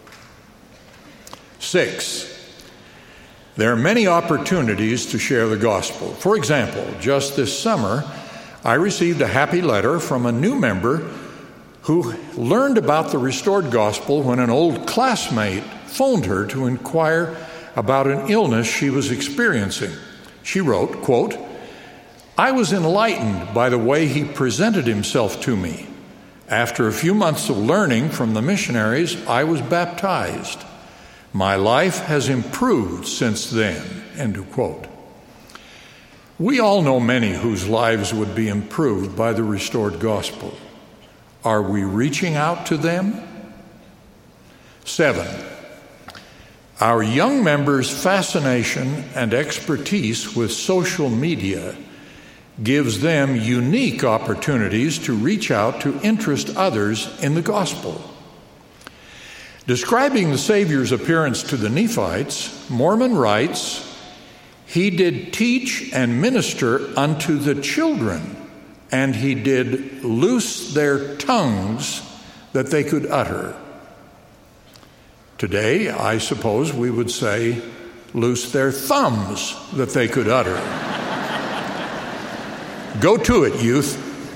6, there are many opportunities to share the gospel. For example, just this summer, I received a happy letter from a new member who learned about the restored gospel when an old classmate phoned her to inquire about an illness she was experiencing. She wrote, quote, I was enlightened by the way he presented himself to me. After a few months of learning from the missionaries, I was baptized. My life has improved since then." End of quote. We all know many whose lives would be improved by the restored gospel. Are we reaching out to them? 7. Our young members' fascination and expertise with social media gives them unique opportunities to reach out to interest others in the gospel. Describing the Savior's appearance to the Nephites, Mormon writes, "He did teach and minister unto the children, and he did loose their tongues that they could utter." Today, I suppose we would say, loose their thumbs that they could utter. Go to it, youth.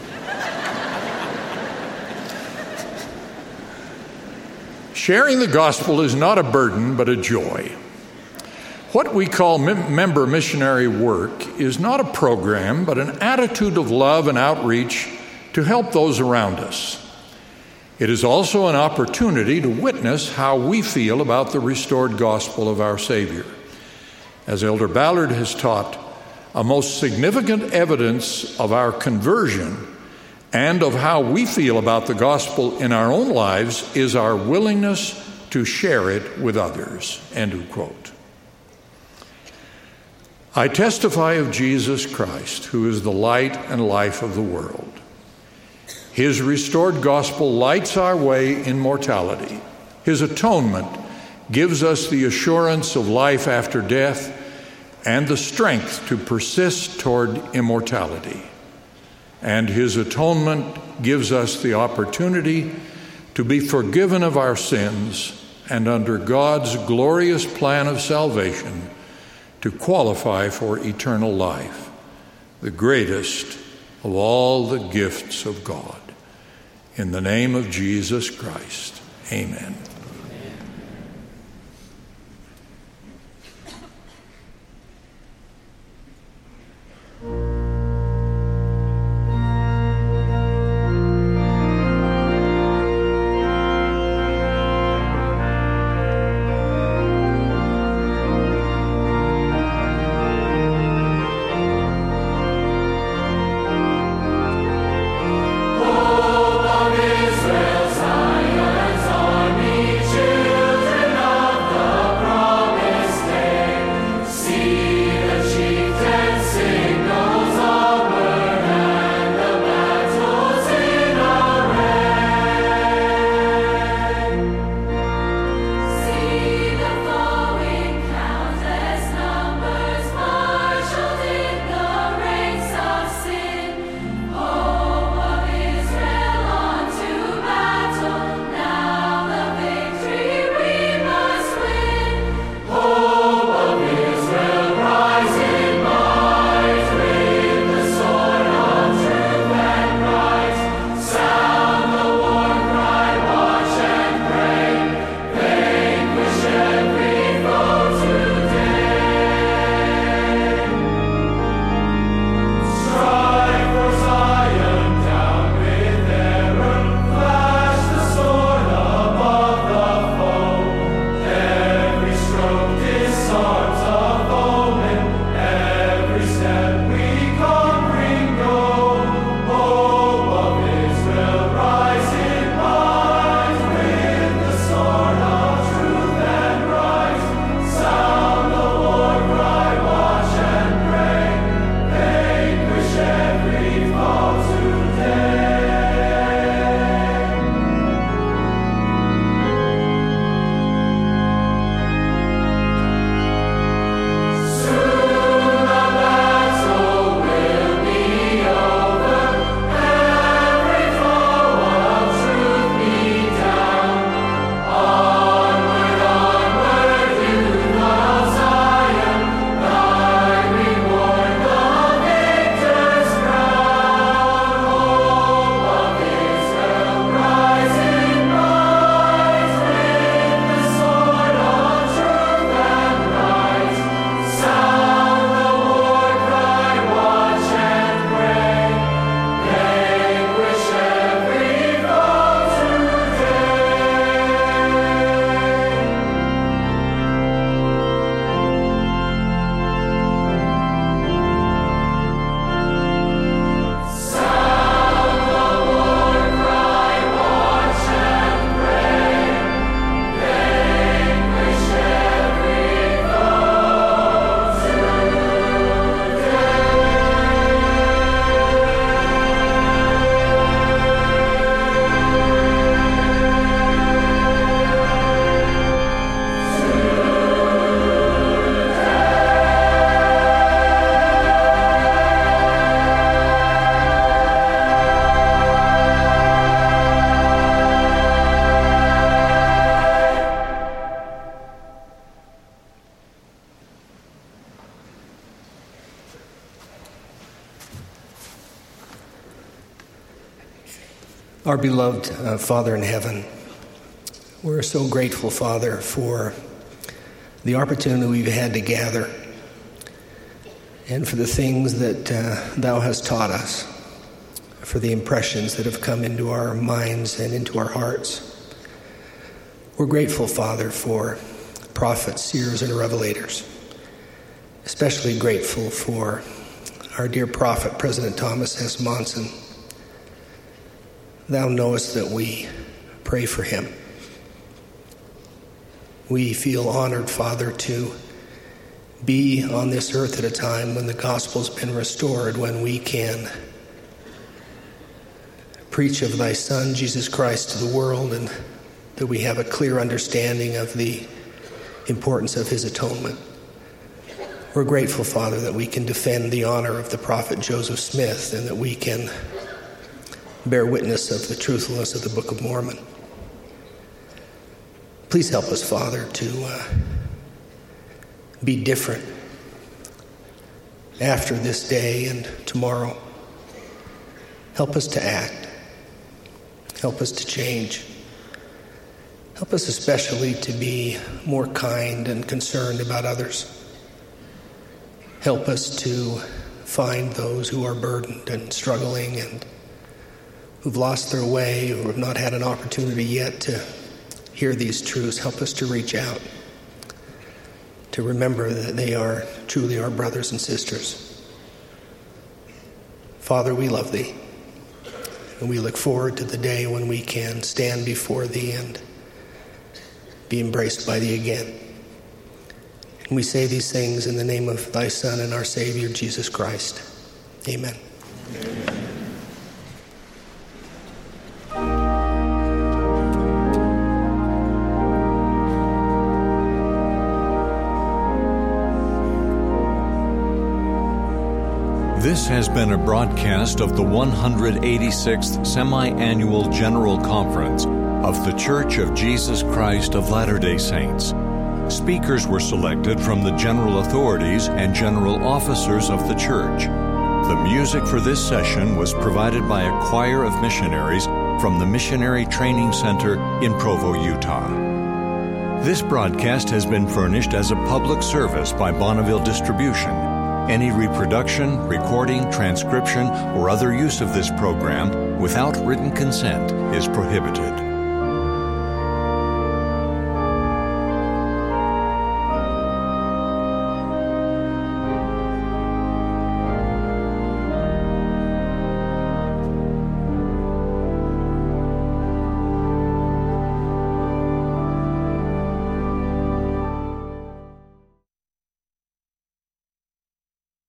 Sharing the gospel is not a burden, but a joy. What we call member missionary work is not a program, but an attitude of love and outreach to help those around us. It is also an opportunity to witness how we feel about the restored gospel of our Savior. As Elder Ballard has taught, a most significant evidence of our conversion and of how we feel about the gospel in our own lives is our willingness to share it with others. End of quote. I testify of Jesus Christ, who is the light and life of the world. His restored gospel lights our way in mortality. His atonement gives us the assurance of life after death and the strength to persist toward immortality. And his atonement gives us the opportunity to be forgiven of our sins and under God's glorious plan of salvation to qualify for eternal life, the greatest of all the gifts of God. In the name of Jesus Christ, amen. Israel, Zion's army. Our beloved Father in heaven, we're so grateful, Father, for the opportunity we've had to gather and for the things that Thou hast taught us, for the impressions that have come into our minds and into our hearts. We're grateful, Father, for prophets, seers, and revelators, especially grateful for our dear prophet, President Thomas S. Monson. Thou knowest that we pray for him. We feel honored, Father, to be on this earth at a time when the gospel's been restored, when we can preach of Thy Son, Jesus Christ, to the world, and that we have a clear understanding of the importance of His atonement. We're grateful, Father, that we can defend the honor of the prophet Joseph Smith and that we can bear witness of the truthfulness of the Book of Mormon. Please help us, Father, to be different after this day and tomorrow. Help us to act. Help us to change. Help us especially to be more kind and concerned about others. Help us to find those who are burdened and struggling and who've lost their way, who have not had an opportunity yet to hear these truths. Help us to reach out, to remember that they are truly our brothers and sisters. Father, we love Thee, and we look forward to the day when we can stand before Thee and be embraced by Thee again. And we say these things in the name of Thy Son and our Savior, Jesus Christ. Amen. This has been a broadcast of the 186th Semi-Annual General Conference of The Church of Jesus Christ of Latter-day Saints. Speakers were selected from the general authorities and general officers of the church. The music for this session was provided by a choir of missionaries from the Missionary Training Center in Provo, Utah. This broadcast has been furnished as a public service by Bonneville Distribution. Any reproduction, recording, transcription, or other use of this program without written consent is prohibited.